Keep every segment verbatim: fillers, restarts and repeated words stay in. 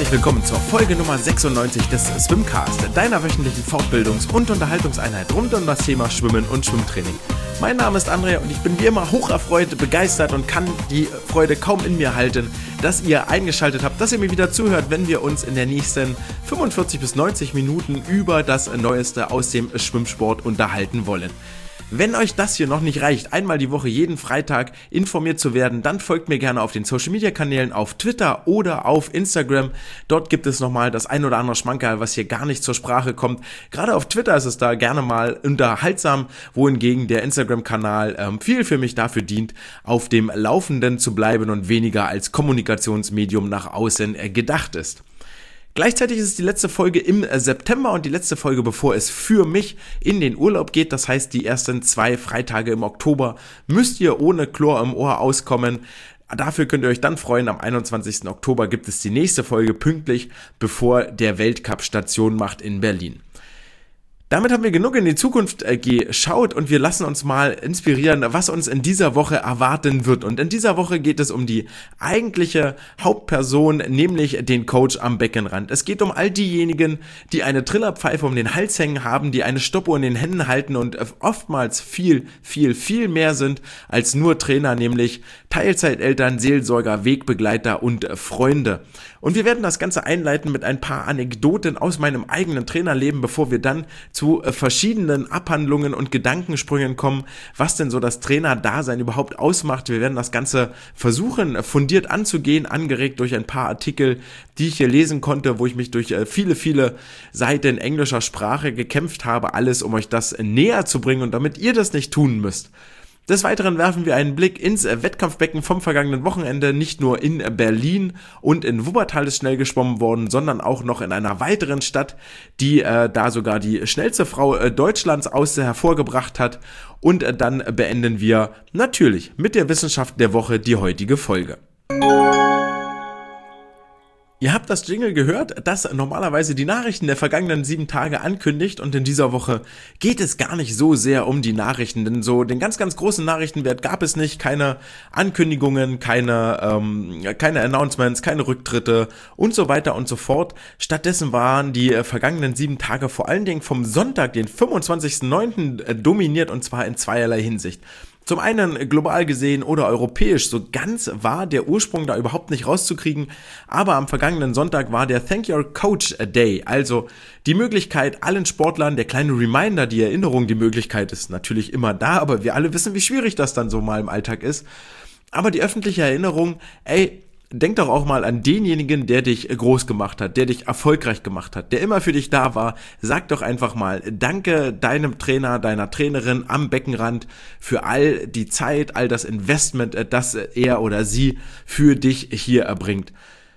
herzlich willkommen zur Folge Nummer sechsundneunzig des Swimcast, deiner wöchentlichen Fortbildungs- und Unterhaltungseinheit rund um das Thema Schwimmen und Schwimmtraining. Mein Name ist Andrea und ich bin wie immer hocherfreut, begeistert und kann die Freude kaum in mir halten, dass ihr eingeschaltet habt, dass ihr mir wieder zuhört, wenn wir uns in den nächsten fünfundvierzig bis neunzig Minuten über das Neueste aus dem Schwimmsport unterhalten wollen. Wenn euch das hier noch nicht reicht, einmal die Woche jeden Freitag informiert zu werden, dann folgt mir gerne auf den Social Media Kanälen auf Twitter oder auf Instagram. Dort gibt es nochmal das ein oder andere Schmankerl, was hier gar nicht zur Sprache kommt. Gerade auf Twitter ist es da gerne mal unterhaltsam, wohingegen der Instagram-Kanal ähm, viel für mich dafür dient, auf dem Laufenden zu bleiben und weniger als Kommunikationsmedium nach außen äh, gedacht ist. Gleichzeitig ist es die letzte Folge im September und die letzte Folge, bevor es für mich in den Urlaub geht. Das heißt, die ersten zwei Freitage im Oktober müsst ihr ohne Chlor im Ohr auskommen. Dafür könnt ihr euch dann freuen, am einundzwanzigsten Oktober gibt es die nächste Folge pünktlich, bevor der Weltcup Station macht in Berlin. Damit haben wir genug in die Zukunft äh, geschaut und wir lassen uns mal inspirieren, was uns in dieser Woche erwarten wird. Und in dieser Woche geht es um die eigentliche Hauptperson, nämlich den Coach am Beckenrand. Es geht um all diejenigen, die eine Trillerpfeife um den Hals hängen haben, die eine Stoppuhr in den Händen halten und oftmals viel, viel, viel mehr sind als nur Trainer, nämlich Teilzeiteltern, Seelsorger, Wegbegleiter und äh, Freunde. Und wir werden das Ganze einleiten mit ein paar Anekdoten aus meinem eigenen Trainerleben, bevor wir dann zu verschiedenen Abhandlungen und Gedankensprüngen kommen, was denn so das Trainerdasein überhaupt ausmacht. Wir werden das Ganze versuchen, fundiert anzugehen, angeregt durch ein paar Artikel, die ich hier lesen konnte, wo ich mich durch viele, viele Seiten englischer Sprache gekämpft habe, alles um euch das näher zu bringen und damit ihr das nicht tun müsst. Des Weiteren werfen wir einen Blick ins Wettkampfbecken vom vergangenen Wochenende. Nicht nur in Berlin und in Wuppertal ist schnell geschwommen worden, sondern auch noch in einer weiteren Stadt, die äh, da sogar die schnellste Frau äh, Deutschlands aus hervorgebracht hat. Und äh, dann beenden wir natürlich mit der Wissenschaft der Woche die heutige Folge. Ihr habt das Jingle gehört, das normalerweise die Nachrichten der vergangenen sieben Tage ankündigt und in dieser Woche geht es gar nicht so sehr um die Nachrichten, denn so den ganz, ganz großen Nachrichtenwert gab es nicht, keine Ankündigungen, keine, ähm, keine Announcements, keine Rücktritte und so weiter und so fort. Stattdessen waren die äh, vergangenen sieben Tage vor allen Dingen vom Sonntag, den fünfundzwanzigsten neunten äh, dominiert und zwar in zweierlei Hinsicht. Zum einen global gesehen oder europäisch, so ganz war der Ursprung da überhaupt nicht rauszukriegen, aber am vergangenen Sonntag war der Thank Your Coach Day, also die Möglichkeit allen Sportlern, der kleine Reminder, die Erinnerung, die Möglichkeit ist natürlich immer da, aber wir alle wissen, wie schwierig das dann so mal im Alltag ist, aber die öffentliche Erinnerung, ey, denk doch auch mal an denjenigen, der dich groß gemacht hat, der dich erfolgreich gemacht hat, der immer für dich da war. Sag doch einfach mal Danke deinem Trainer, deiner Trainerin am Beckenrand für all die Zeit, all das Investment, das er oder sie für dich hier erbringt.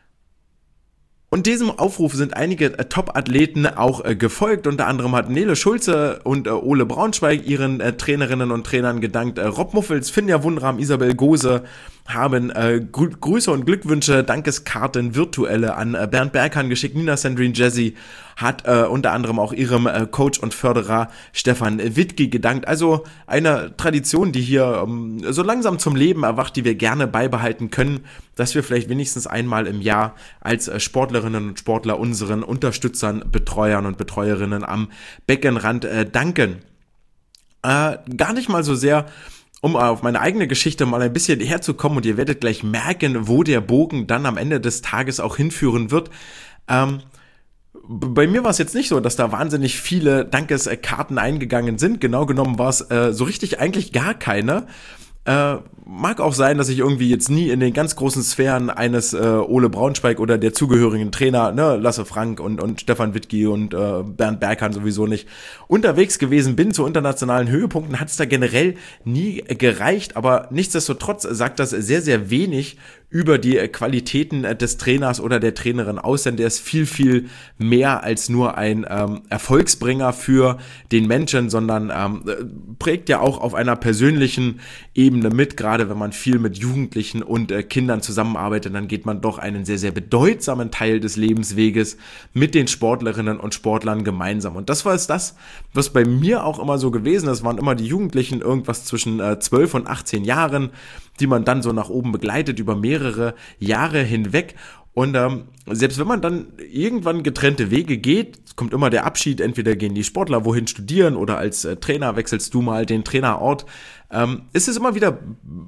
Und diesem Aufruf sind einige äh, Top-Athleten auch äh, gefolgt. Unter anderem hat Nele Schulze und äh, Ole Braunschweig ihren äh, Trainerinnen und Trainern gedankt. Äh, Rob Muffels, Finja Wundram, Isabel Gose haben äh, Grü- Grüße und Glückwünsche, Dankeskarten, virtuelle an äh, Bernd Berghahn geschickt. Nina Sandrine Jessy hat äh, unter anderem auch ihrem äh, Coach und Förderer Stefan Wittke gedankt. Also eine Tradition, die hier ähm, so langsam zum Leben erwacht, die wir gerne beibehalten können, dass wir vielleicht wenigstens einmal im Jahr als äh, Sportlerinnen und Sportler unseren Unterstützern, Betreuern und Betreuerinnen am Beckenrand äh, danken. Äh, gar nicht mal so sehr, um auf meine eigene Geschichte mal ein bisschen herzukommen und ihr werdet gleich merken, wo der Bogen dann am Ende des Tages auch hinführen wird. Ähm, Bei mir war es jetzt nicht so, dass da wahnsinnig viele Dankeskarten eingegangen sind. Genau genommen war es äh, so richtig eigentlich gar keine. Äh, mag auch sein, dass ich irgendwie jetzt nie in den ganz großen Sphären eines äh, Ole Braunschweig oder der zugehörigen Trainer, ne, Lasse Frank und, und Stefan Wittke und äh, Bernd Berghahn sowieso nicht, unterwegs gewesen bin. Zu internationalen Höhepunkten hat es da generell nie gereicht, aber nichtsdestotrotz sagt das sehr, sehr wenig über die Qualitäten des Trainers oder der Trainerin aus, denn der ist viel, viel mehr als nur ein ähm, Erfolgsbringer für den Menschen, sondern ähm, prägt ja auch auf einer persönlichen Ebene mit, gerade wenn man viel mit Jugendlichen und äh, Kindern zusammenarbeitet, dann geht man doch einen sehr, sehr bedeutsamen Teil des Lebensweges mit den Sportlerinnen und Sportlern gemeinsam. Und das war es das, was bei mir auch immer so gewesen ist, waren immer die Jugendlichen irgendwas zwischen äh, zwölf und achtzehn Jahren, die man dann so nach oben begleitet über mehrere Jahre hinweg. Und ähm, selbst wenn man dann irgendwann getrennte Wege geht, kommt immer der Abschied, entweder gehen die Sportler wohin studieren oder als äh, Trainer wechselst du mal den Trainerort, ähm, ist es immer wieder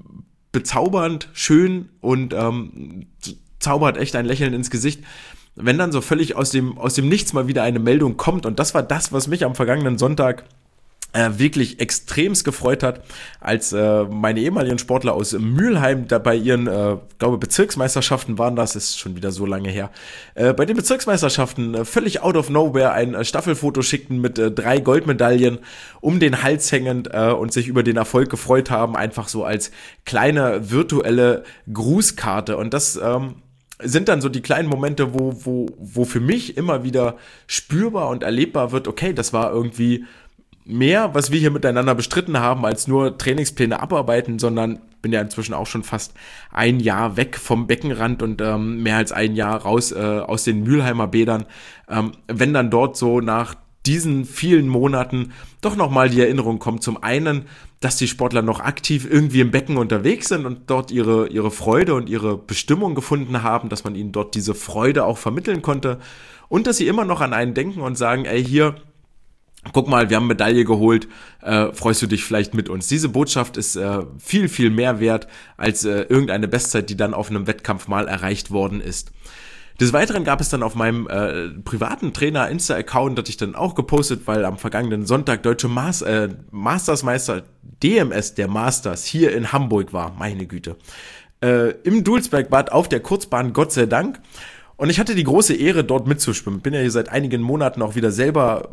bezaubernd, schön und ähm, zaubert echt ein Lächeln ins Gesicht, wenn dann so völlig aus dem, aus dem Nichts mal wieder eine Meldung kommt. Und das war das, was mich am vergangenen Sonntag äh, wirklich extremst gefreut hat, als äh, meine ehemaligen Sportler aus Mülheim da bei ihren, äh, glaube Bezirksmeisterschaften waren das, ist schon wieder so lange her, äh, bei den Bezirksmeisterschaften äh, völlig out of nowhere ein äh, Staffelfoto schickten mit äh, drei Goldmedaillen um den Hals hängend äh, und sich über den Erfolg gefreut haben, einfach so als kleine virtuelle Grußkarte. Und das ähm, sind dann so die kleinen Momente, wo, wo, wo für mich immer wieder spürbar und erlebbar wird, okay, das war irgendwie mehr, was wir hier miteinander bestritten haben, als nur Trainingspläne abarbeiten, sondern bin ja inzwischen auch schon fast ein Jahr weg vom Beckenrand und ähm, mehr als ein Jahr raus äh, aus den Mülheimer Bädern. Ähm, wenn dann dort so nach diesen vielen Monaten doch nochmal die Erinnerung kommt, zum einen, dass die Sportler noch aktiv irgendwie im Becken unterwegs sind und dort ihre, ihre Freude und ihre Bestimmung gefunden haben, dass man ihnen dort diese Freude auch vermitteln konnte und dass sie immer noch an einen denken und sagen, ey, hier, guck mal, wir haben Medaille geholt, äh, freust du dich vielleicht mit uns? Diese Botschaft ist äh, viel, viel mehr wert als äh, irgendeine Bestzeit, die dann auf einem Wettkampf mal erreicht worden ist. Des Weiteren gab es dann auf meinem äh, privaten Trainer-Insta-Account, das ich dann auch gepostet, weil am vergangenen Sonntag deutsche Mas- äh, Mastersmeister D M S, der Masters, hier in Hamburg war, meine Güte, äh, im Dulsbergbad auf der Kurzbahn, Gott sei Dank. Und ich hatte die große Ehre, dort mitzuschwimmen. Bin ja hier seit einigen Monaten auch wieder selber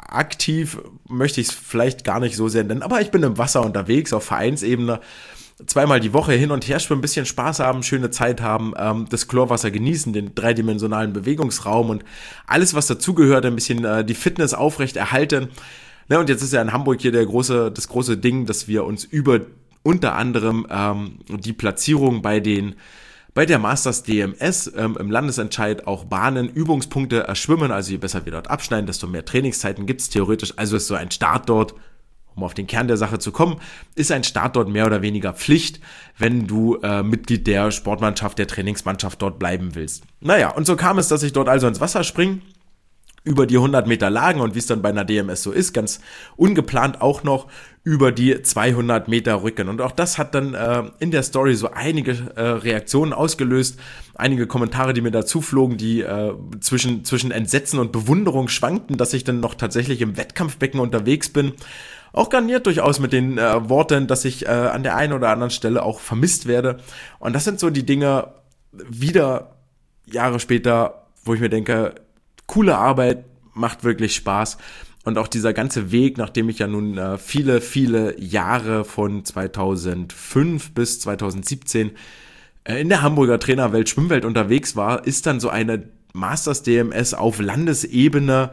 aktiv, möchte ich es vielleicht gar nicht so sehr nennen, aber ich bin im Wasser unterwegs, auf Vereinsebene, zweimal die Woche hin und her schwimmen, ein bisschen Spaß haben, schöne Zeit haben, ähm, das Chlorwasser genießen, den dreidimensionalen Bewegungsraum und alles, was dazugehört, ein bisschen äh, die Fitness aufrecht erhalten. Ne, und jetzt ist ja in Hamburg hier der große, das große Ding, dass wir uns über unter anderem ähm, die Platzierung bei den bei der Masters D M S ähm, im Landesentscheid auch Bahnen, Übungspunkte erschwimmen, also je besser wir dort abschneiden, desto mehr Trainingszeiten gibt es theoretisch, also ist so ein Start dort, um auf den Kern der Sache zu kommen, ist ein Start dort mehr oder weniger Pflicht, wenn du äh, Mitglied der Sportmannschaft, der Trainingsmannschaft dort bleiben willst. Naja, und so kam es, dass ich dort also ins Wasser springe, über die hundert Meter Lagen und wie es dann bei einer D M S so ist, ganz ungeplant auch noch über die zweihundert Meter Rücken. Und auch das hat dann äh, in der Story so einige äh, Reaktionen ausgelöst, einige Kommentare, die mir dazu flogen, die äh, zwischen, zwischen Entsetzen und Bewunderung schwankten, dass ich dann noch tatsächlich im Wettkampfbecken unterwegs bin. Auch garniert durchaus mit den äh, Worten, dass ich äh, an der einen oder anderen Stelle auch vermisst werde. Und das sind so die Dinge, wieder Jahre später, wo ich mir denke, coole Arbeit, macht wirklich Spaß. Und auch dieser ganze Weg, nachdem ich ja nun äh, viele, viele Jahre von zweitausendfünf bis zweitausendsiebzehn äh, in der Hamburger Trainerwelt, Schwimmwelt unterwegs war, ist dann so eine Masters D M S auf Landesebene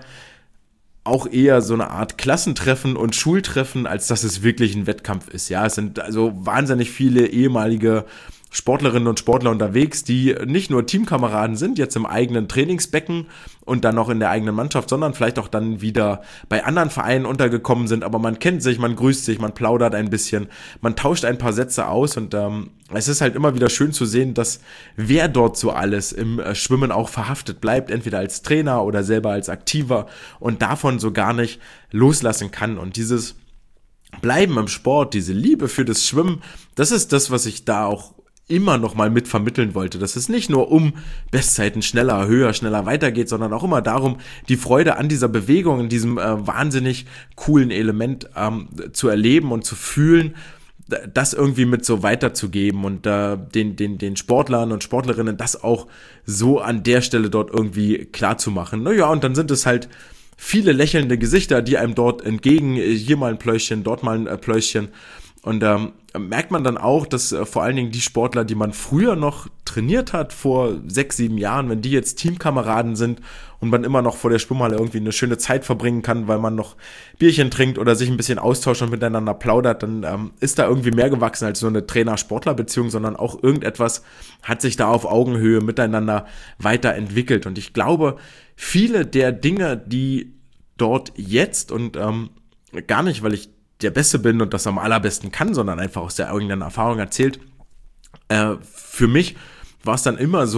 auch eher so eine Art Klassentreffen und Schultreffen, als dass es wirklich ein Wettkampf ist. Ja, es sind also wahnsinnig viele ehemalige Sportlerinnen und Sportler unterwegs, die nicht nur Teamkameraden sind, jetzt im eigenen Trainingsbecken und dann noch in der eigenen Mannschaft, sondern vielleicht auch dann wieder bei anderen Vereinen untergekommen sind, aber man kennt sich, man grüßt sich, man plaudert ein bisschen, man tauscht ein paar Sätze aus und ähm, es ist halt immer wieder schön zu sehen, dass wer dort so alles im äh, Schwimmen auch verhaftet bleibt, entweder als Trainer oder selber als Aktiver und davon so gar nicht loslassen kann. Und dieses Bleiben im Sport, diese Liebe für das Schwimmen, das ist das, was ich da auch immer noch mal mit vermitteln wollte, dass es nicht nur um Bestzeiten schneller, höher, schneller weitergeht, sondern auch immer darum, die Freude an dieser Bewegung, in diesem äh, wahnsinnig coolen Element ähm, zu erleben und zu fühlen, das irgendwie mit so weiterzugeben und äh, den, den, den Sportlern und Sportlerinnen das auch so an der Stelle dort irgendwie klar zu machen. Naja, und dann sind es halt viele lächelnde Gesichter, die einem dort entgegen, hier mal ein Pläuschen, dort mal ein Pläuschen. Und ähm, merkt man dann auch, dass äh, vor allen Dingen die Sportler, die man früher noch trainiert hat, vor sechs, sieben Jahren, wenn die jetzt Teamkameraden sind und man immer noch vor der Schwimmhalle irgendwie eine schöne Zeit verbringen kann, weil man noch Bierchen trinkt oder sich ein bisschen austauscht und miteinander plaudert, dann ähm, ist da irgendwie mehr gewachsen als nur eine Trainer-Sportler-Beziehung, sondern auch irgendetwas hat sich da auf Augenhöhe miteinander weiterentwickelt. Und ich glaube, viele der Dinge, die dort jetzt und ähm, gar nicht, weil ich der Beste bin und das am allerbesten kann, sondern einfach aus der eigenen Erfahrung erzählt. Äh, für mich war es dann immer so,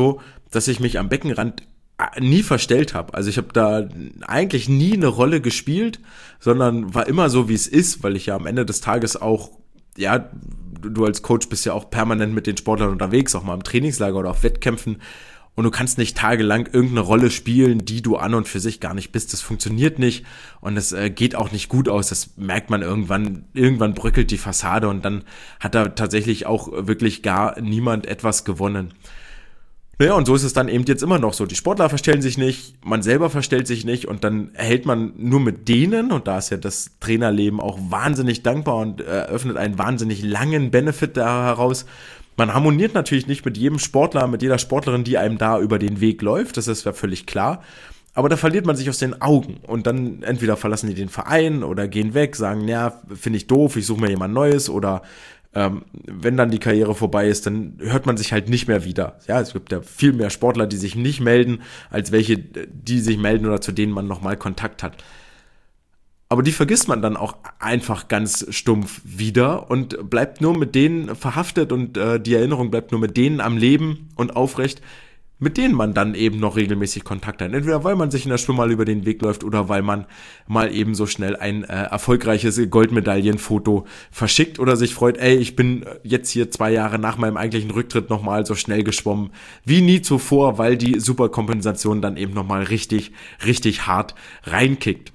dass ich mich am Beckenrand nie verstellt habe. Also ich habe da eigentlich nie eine Rolle gespielt, sondern war immer so, wie es ist, weil ich ja am Ende des Tages auch, ja, du als Coach bist ja auch permanent mit den Sportlern unterwegs, auch mal im Trainingslager oder auf Wettkämpfen, und du kannst nicht tagelang irgendeine Rolle spielen, die du an und für sich gar nicht bist. Das funktioniert nicht und es äh, geht auch nicht gut aus. Das merkt man irgendwann. Irgendwann bröckelt die Fassade und dann hat da tatsächlich auch wirklich gar niemand etwas gewonnen. Naja, und so ist es dann eben jetzt immer noch so. Die Sportler verstellen sich nicht, man selber verstellt sich nicht und dann erhält man nur mit denen, und da ist ja das Trainerleben auch wahnsinnig dankbar und eröffnet einen wahnsinnig langen Benefit da heraus. Man harmoniert natürlich nicht mit jedem Sportler, mit jeder Sportlerin, die einem da über den Weg läuft, das ist ja völlig klar. Aber da verliert man sich aus den Augen und dann entweder verlassen die den Verein oder gehen weg, sagen, ja, finde ich doof, ich suche mir jemand Neues, oder ähm, wenn dann die Karriere vorbei ist, dann hört man sich halt nicht mehr wieder. Ja, es gibt ja viel mehr Sportler, die sich nicht melden, als welche, die sich melden oder zu denen man nochmal Kontakt hat. Aber die vergisst man dann auch einfach ganz stumpf wieder und bleibt nur mit denen verhaftet und äh, die Erinnerung bleibt nur mit denen am Leben und aufrecht, mit denen man dann eben noch regelmäßig Kontakt hat. Entweder weil man sich in der Schwimmhalle über den Weg läuft oder weil man mal eben so schnell ein äh, erfolgreiches Goldmedaillenfoto verschickt oder sich freut, ey, ich bin jetzt hier zwei Jahre nach meinem eigentlichen Rücktritt nochmal so schnell geschwommen wie nie zuvor, weil die Superkompensation dann eben nochmal richtig, richtig hart reinkickt.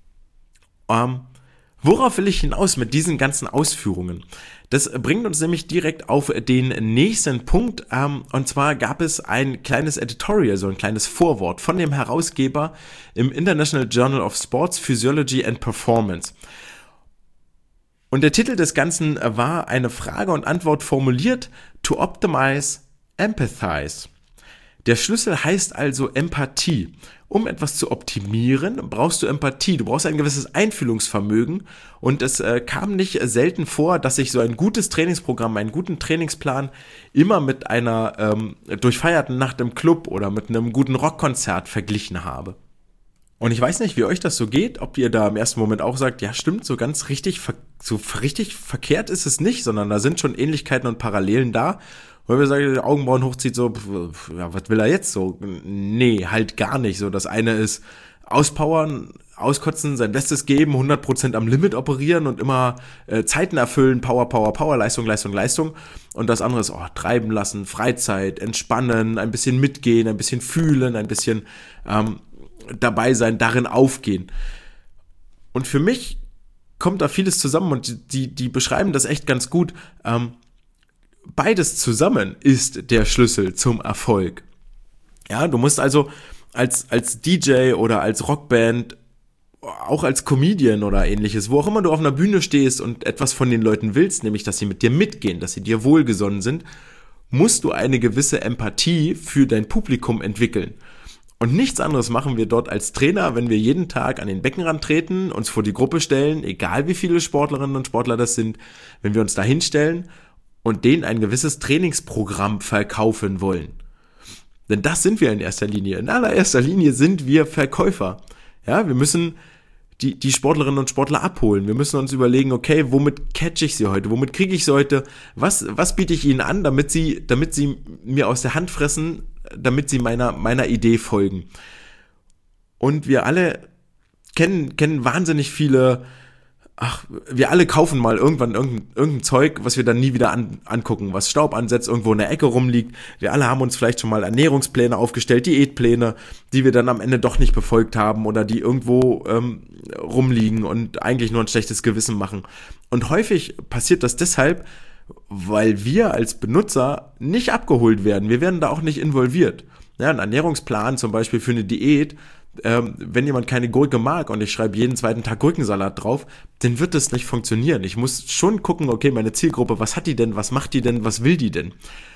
Ähm, worauf will ich hinaus mit diesen ganzen Ausführungen? Das bringt uns nämlich direkt auf den nächsten Punkt, ähm, und zwar gab es ein kleines Editorial, so ein kleines Vorwort von dem Herausgeber im International Journal of Sports Physiology and Performance. Und der Titel des Ganzen war eine Frage und Antwort formuliert: To optimize, empathize. Der Schlüssel heißt also Empathie. Um etwas zu optimieren, brauchst du Empathie. Du brauchst ein gewisses Einfühlungsvermögen. Und es äh, kam nicht selten vor, dass ich so ein gutes Trainingsprogramm, einen guten Trainingsplan immer mit einer ähm, durchfeierten Nacht im Club oder mit einem guten Rockkonzert verglichen habe. Und ich weiß nicht, wie euch das so geht, ob ihr da im ersten Moment auch sagt, ja stimmt, so ganz richtig, so richtig verkehrt ist es nicht, sondern da sind schon Ähnlichkeiten und Parallelen da. Weil wir sagen, die Augenbrauen hochzieht, so, pf, ja, was will er jetzt so? Nee, halt gar nicht. So, das eine ist auspowern, auskotzen, sein Bestes geben, hundert Prozent am Limit operieren und immer äh, Zeiten erfüllen, Power, Power, Power, Leistung, Leistung, Leistung. Und das andere ist, oh, treiben lassen, Freizeit, entspannen, ein bisschen mitgehen, ein bisschen fühlen, ein bisschen ähm, dabei sein, darin aufgehen. Und für mich kommt da vieles zusammen und die, die beschreiben das echt ganz gut. Ähm, Beides zusammen ist der Schlüssel zum Erfolg. Ja, du musst also als, als D J oder als Rockband, auch als Comedian oder ähnliches, wo auch immer du auf einer Bühne stehst und etwas von den Leuten willst, nämlich, dass sie mit dir mitgehen, dass sie dir wohlgesonnen sind, musst du eine gewisse Empathie für dein Publikum entwickeln. Und nichts anderes machen wir dort als Trainer, wenn wir jeden Tag an den Beckenrand treten, uns vor die Gruppe stellen, egal wie viele Sportlerinnen und Sportler das sind, wenn wir uns da hinstellen und denen ein gewisses Trainingsprogramm verkaufen wollen. Denn das sind wir in erster Linie. In allererster Linie sind wir Verkäufer. Ja, wir müssen die, die Sportlerinnen und Sportler abholen. Wir müssen uns überlegen, okay, womit catch ich sie heute? Womit kriege ich sie heute? Was, was biete ich ihnen an, damit sie, damit sie mir aus der Hand fressen, damit sie meiner, meiner Idee folgen? Und wir alle kennen, kennen wahnsinnig viele Ach, wir alle kaufen mal irgendwann irgendein, irgendein Zeug, was wir dann nie wieder an, angucken, was Staub ansetzt, irgendwo in der Ecke rumliegt. Wir alle haben uns vielleicht schon mal Ernährungspläne aufgestellt, Diätpläne, die wir dann am Ende doch nicht befolgt haben oder die irgendwo ähm, rumliegen und eigentlich nur ein schlechtes Gewissen machen. Und häufig passiert das deshalb, weil wir als Benutzer nicht abgeholt werden. Wir werden da auch nicht involviert. Ja, ein Ernährungsplan zum Beispiel für eine Diät, Ähm, wenn jemand keine Gurke mag und ich schreibe jeden zweiten Tag Gurkensalat drauf, dann wird das nicht funktionieren. Ich muss schon gucken, okay, meine Zielgruppe, was hat die denn, was macht die denn, was will die denn?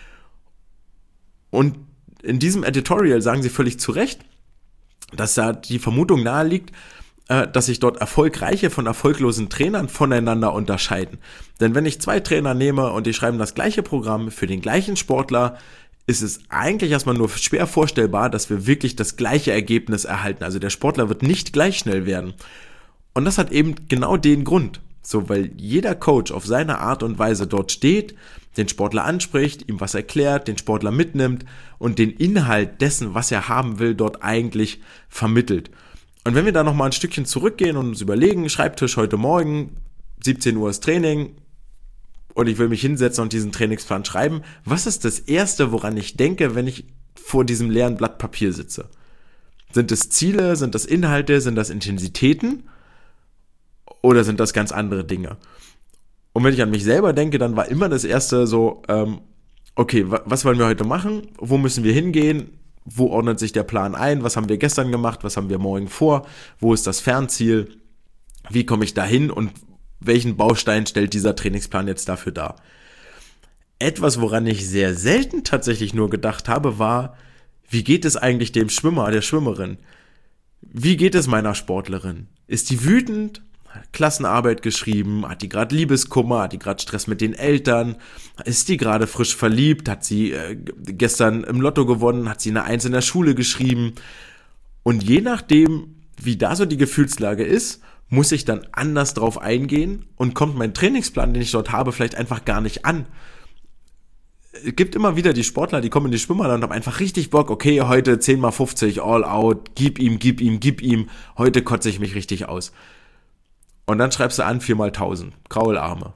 Und in diesem Editorial sagen sie völlig zu Recht, dass da die Vermutung nahe liegt, äh, dass sich dort erfolgreiche von erfolglosen Trainern voneinander unterscheiden. Denn wenn ich zwei Trainer nehme und die schreiben das gleiche Programm für den gleichen Sportler, ist es eigentlich erstmal nur schwer vorstellbar, dass wir wirklich das gleiche Ergebnis erhalten. Also der Sportler wird nicht gleich schnell werden. Und das hat eben genau den Grund. So, weil jeder Coach auf seine Art und Weise dort steht, den Sportler anspricht, ihm was erklärt, den Sportler mitnimmt und den Inhalt dessen, was er haben will, dort eigentlich vermittelt. Und wenn wir da nochmal ein Stückchen zurückgehen und uns überlegen, Schreibtisch heute Morgen, siebzehn Uhr ist Training und ich will mich hinsetzen und diesen Trainingsplan schreiben, was ist das Erste, woran ich denke, wenn ich vor diesem leeren Blatt Papier sitze? Sind es Ziele, sind das Inhalte, sind das Intensitäten oder sind das ganz andere Dinge? Und wenn ich an mich selber denke, dann war immer das Erste so, ähm, okay, was wollen wir heute machen? Wo müssen wir hingehen? Wo ordnet sich der Plan ein? Was haben wir gestern gemacht? Was haben wir morgen vor? Wo ist das Fernziel? Wie komme ich dahin? Und welchen Baustein stellt dieser Trainingsplan jetzt dafür dar? Etwas, woran ich sehr selten tatsächlich nur gedacht habe, war, wie geht es eigentlich dem Schwimmer, der Schwimmerin? Wie geht es meiner Sportlerin? Ist die wütend? Klassenarbeit geschrieben, hat die gerade Liebeskummer, hat die gerade Stress mit den Eltern, ist die gerade frisch verliebt, hat sie äh, gestern im Lotto gewonnen, hat sie eine Eins in der Schule geschrieben und je nachdem, wie da so die Gefühlslage ist, muss ich dann anders drauf eingehen und kommt mein Trainingsplan, den ich dort habe, vielleicht einfach gar nicht an. Es gibt immer wieder die Sportler, die kommen in die Schwimmer und haben einfach richtig Bock, okay, heute zehn mal fünfzig, all out, gib ihm, gib ihm, gib ihm, heute kotze ich mich richtig aus. Und dann schreibst du an vier mal tausend, Kraularme.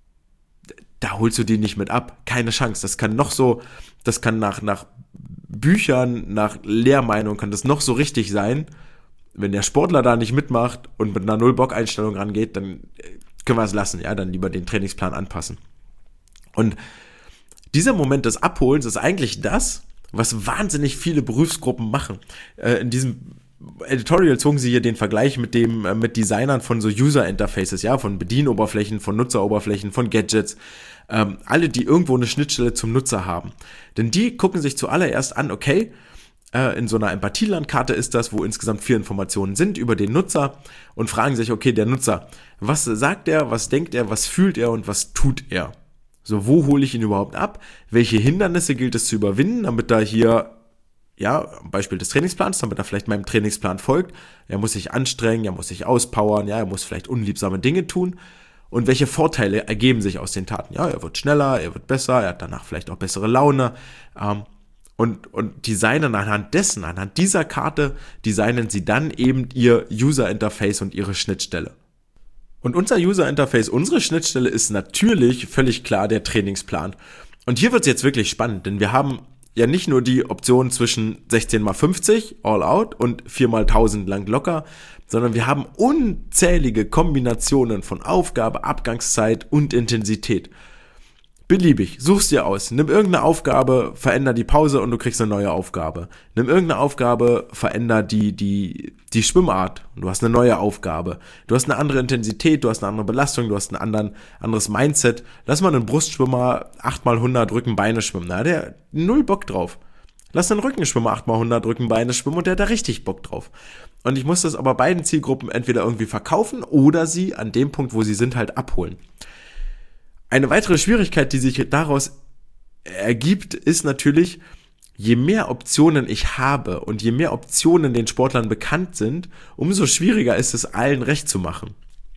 Da holst du die nicht mit ab, keine Chance. Das kann noch so, das kann nach, nach Büchern, nach Lehrmeinung, kann das noch so richtig sein. Wenn der Sportler da nicht mitmacht und mit einer Null-Bock-Einstellung rangeht, dann können wir es lassen, ja, dann lieber den Trainingsplan anpassen. Und dieser Moment des Abholens ist eigentlich das, was wahnsinnig viele Berufsgruppen machen. Äh, in diesem Editorial zogen sie hier den Vergleich mit dem äh, mit Designern von so User-Interfaces, ja, von Bedienoberflächen, von Nutzeroberflächen, von Gadgets, ähm, alle, die irgendwo eine Schnittstelle zum Nutzer haben. Denn die gucken sich zuallererst an, okay, äh, in so einer Empathielandkarte ist das, wo insgesamt vier Informationen sind über den Nutzer und fragen sich, okay, der Nutzer, was sagt er, was denkt er, was fühlt er und was tut er? So, wo hole ich ihn überhaupt ab? Welche Hindernisse gilt es zu überwinden, damit da hier, ja, Beispiel des Trainingsplans, damit er vielleicht meinem Trainingsplan folgt. Er muss sich anstrengen, er muss sich auspowern, ja, er muss vielleicht unliebsame Dinge tun. Und welche Vorteile ergeben sich aus den Taten? Ja, er wird schneller, er wird besser, er hat danach vielleicht auch bessere Laune. Ähm, und, und designen anhand dessen, anhand dieser Karte, designen sie dann eben ihr User-Interface und ihre Schnittstelle. Und unser User-Interface, unsere Schnittstelle ist natürlich völlig klar der Trainingsplan. Und hier wird es jetzt wirklich spannend, denn wir haben ja nicht nur die Option zwischen sechzehn mal fünfzig, all out, und vier mal tausend lang locker, sondern wir haben unzählige Kombinationen von Aufgabe, Abgangszeit und Intensität. Beliebig, such's dir aus. Nimm irgendeine Aufgabe, veränder die Pause und du kriegst eine neue Aufgabe. Nimm irgendeine Aufgabe, veränder die, die, die Schwimmart und du hast eine neue Aufgabe. Du hast eine andere Intensität, du hast eine andere Belastung, du hast ein anderen, anderes Mindset. Lass mal einen Brustschwimmer acht mal hundert Rücken-Beine schwimmen. Na, der hat null Bock drauf. Lass einen Rückenschwimmer acht mal hundert Rücken-Beine schwimmen und der hat da richtig Bock drauf. Und ich muss das aber beiden Zielgruppen entweder irgendwie verkaufen oder sie an dem Punkt, wo sie sind, halt abholen. Eine weitere Schwierigkeit, die sich daraus ergibt, ist natürlich, je mehr Optionen ich habe und je mehr Optionen den Sportlern bekannt sind, umso schwieriger ist es, allen recht zu machen.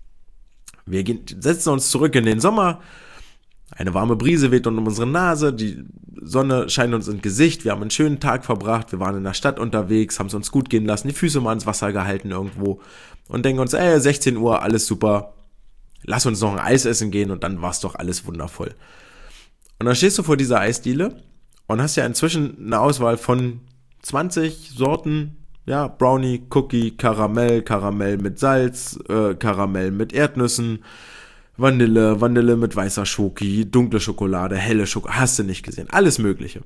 Wir gehen, setzen uns zurück in den Sommer, eine warme Brise weht um unsere Nase, die Sonne scheint uns ins Gesicht, wir haben einen schönen Tag verbracht, wir waren in der Stadt unterwegs, haben es uns gut gehen lassen, die Füße mal ins Wasser gehalten irgendwo und denken uns, ey, sechzehn Uhr, alles super, lass uns noch ein Eis essen gehen und dann war's doch alles wundervoll. Und dann stehst du vor dieser Eisdiele und hast ja inzwischen eine Auswahl von zwanzig Sorten, ja, Brownie, Cookie, Karamell, Karamell mit Salz, äh, Karamell mit Erdnüssen, Vanille, Vanille mit weißer Schoki, dunkle Schokolade, helle Schokolade, hast du nicht gesehen, alles Mögliche.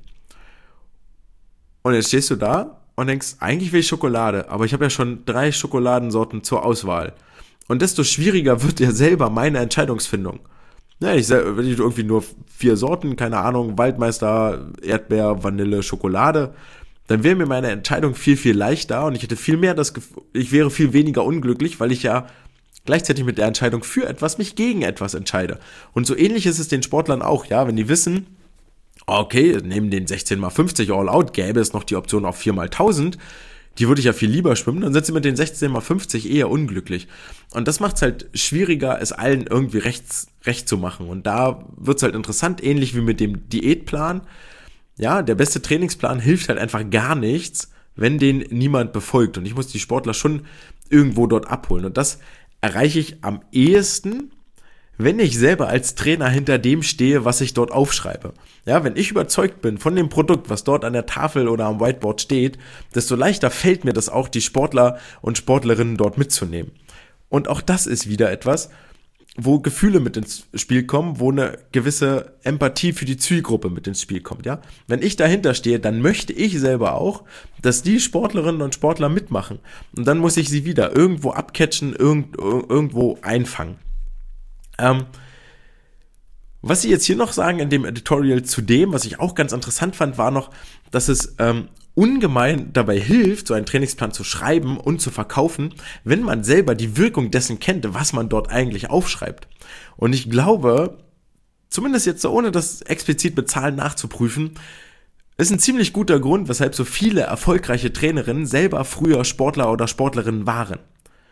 Und jetzt stehst du da und denkst, eigentlich will ich Schokolade, aber ich habe ja schon drei Schokoladensorten zur Auswahl. Und desto schwieriger wird ja selber meine Entscheidungsfindung. Ja, ich wenn ich irgendwie nur vier Sorten, keine Ahnung, Waldmeister, Erdbeer, Vanille, Schokolade, dann wäre mir meine Entscheidung viel, viel leichter und ich hätte viel mehr das Gefühl, ich wäre viel weniger unglücklich, weil ich ja gleichzeitig mit der Entscheidung für etwas mich gegen etwas entscheide. Und so ähnlich ist es den Sportlern auch, ja, wenn die wissen, okay, neben den sechzehn mal fünfzig All-Out gäbe es noch die Option auf vier mal tausend, die würde ich ja viel lieber schwimmen, dann sind sie mit den sechzehn mal fünfzig eher unglücklich. Und das macht es halt schwieriger, es allen irgendwie rechts, recht zu machen. Und da wird es halt interessant, ähnlich wie mit dem Diätplan. Ja, der beste Trainingsplan hilft halt einfach gar nichts, wenn den niemand befolgt. Und ich muss die Sportler schon irgendwo dort abholen. Und das erreiche ich am ehesten, wenn ich selber als Trainer hinter dem stehe, was ich dort aufschreibe. Ja, wenn ich überzeugt bin von dem Produkt, was dort an der Tafel oder am Whiteboard steht, desto leichter fällt mir das auch, die Sportler und Sportlerinnen dort mitzunehmen. Und auch das ist wieder etwas, wo Gefühle mit ins Spiel kommen, wo eine gewisse Empathie für die Zielgruppe mit ins Spiel kommt, ja. Wenn ich dahinter stehe, dann möchte ich selber auch, dass die Sportlerinnen und Sportler mitmachen. Und dann muss ich sie wieder irgendwo abcatchen, irgend, irgendwo einfangen. Ähm, was sie jetzt hier noch sagen in dem Editorial zu dem, was ich auch ganz interessant fand, war noch, dass es ähm, ungemein dabei hilft, so einen Trainingsplan zu schreiben und zu verkaufen, wenn man selber die Wirkung dessen kennt, was man dort eigentlich aufschreibt. Und ich glaube, zumindest jetzt so, ohne das explizit mit Zahlen nachzuprüfen, ist ein ziemlich guter Grund, weshalb so viele erfolgreiche Trainerinnen selber früher Sportler oder Sportlerinnen waren.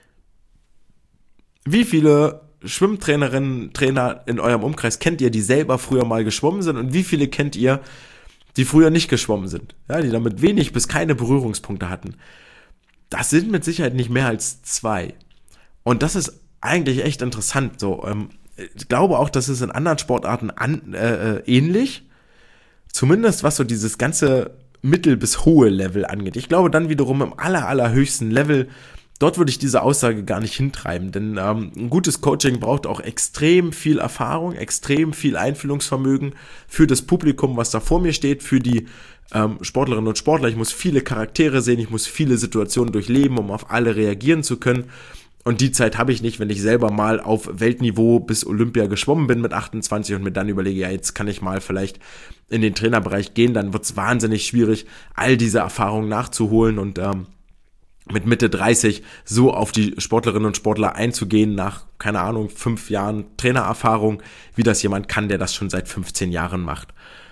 Wie viele Schwimmtrainerinnen, Trainer in eurem Umkreis kennt ihr, die selber früher mal geschwommen sind, und wie viele kennt ihr, die früher nicht geschwommen sind, ja, die damit wenig bis keine Berührungspunkte hatten? Das sind mit Sicherheit nicht mehr als zwei. Und das ist eigentlich echt interessant. So, ähm, ich glaube auch, dass es in anderen Sportarten an, äh, ähnlich, zumindest was so dieses ganze mittel- bis hohe Level angeht. Ich glaube dann wiederum im aller, allerhöchsten Level, dort würde ich diese Aussage gar nicht hintreiben, denn ähm, ein gutes Coaching braucht auch extrem viel Erfahrung, extrem viel Einfühlungsvermögen für das Publikum, was da vor mir steht, für die ähm, Sportlerinnen und Sportler. Ich muss viele Charaktere sehen, ich muss viele Situationen durchleben, um auf alle reagieren zu können. Und die Zeit habe ich nicht, wenn ich selber mal auf Weltniveau bis Olympia geschwommen bin mit achtundzwanzig und mir dann überlege, ja, jetzt kann ich mal vielleicht in den Trainerbereich gehen, dann wird es wahnsinnig schwierig, all diese Erfahrungen nachzuholen und ähm, mit Mitte dreißig so auf die Sportlerinnen und Sportler einzugehen nach, keine Ahnung, fünf Jahren Trainererfahrung, wie das jemand kann, der das schon seit fünfzehn Jahren macht.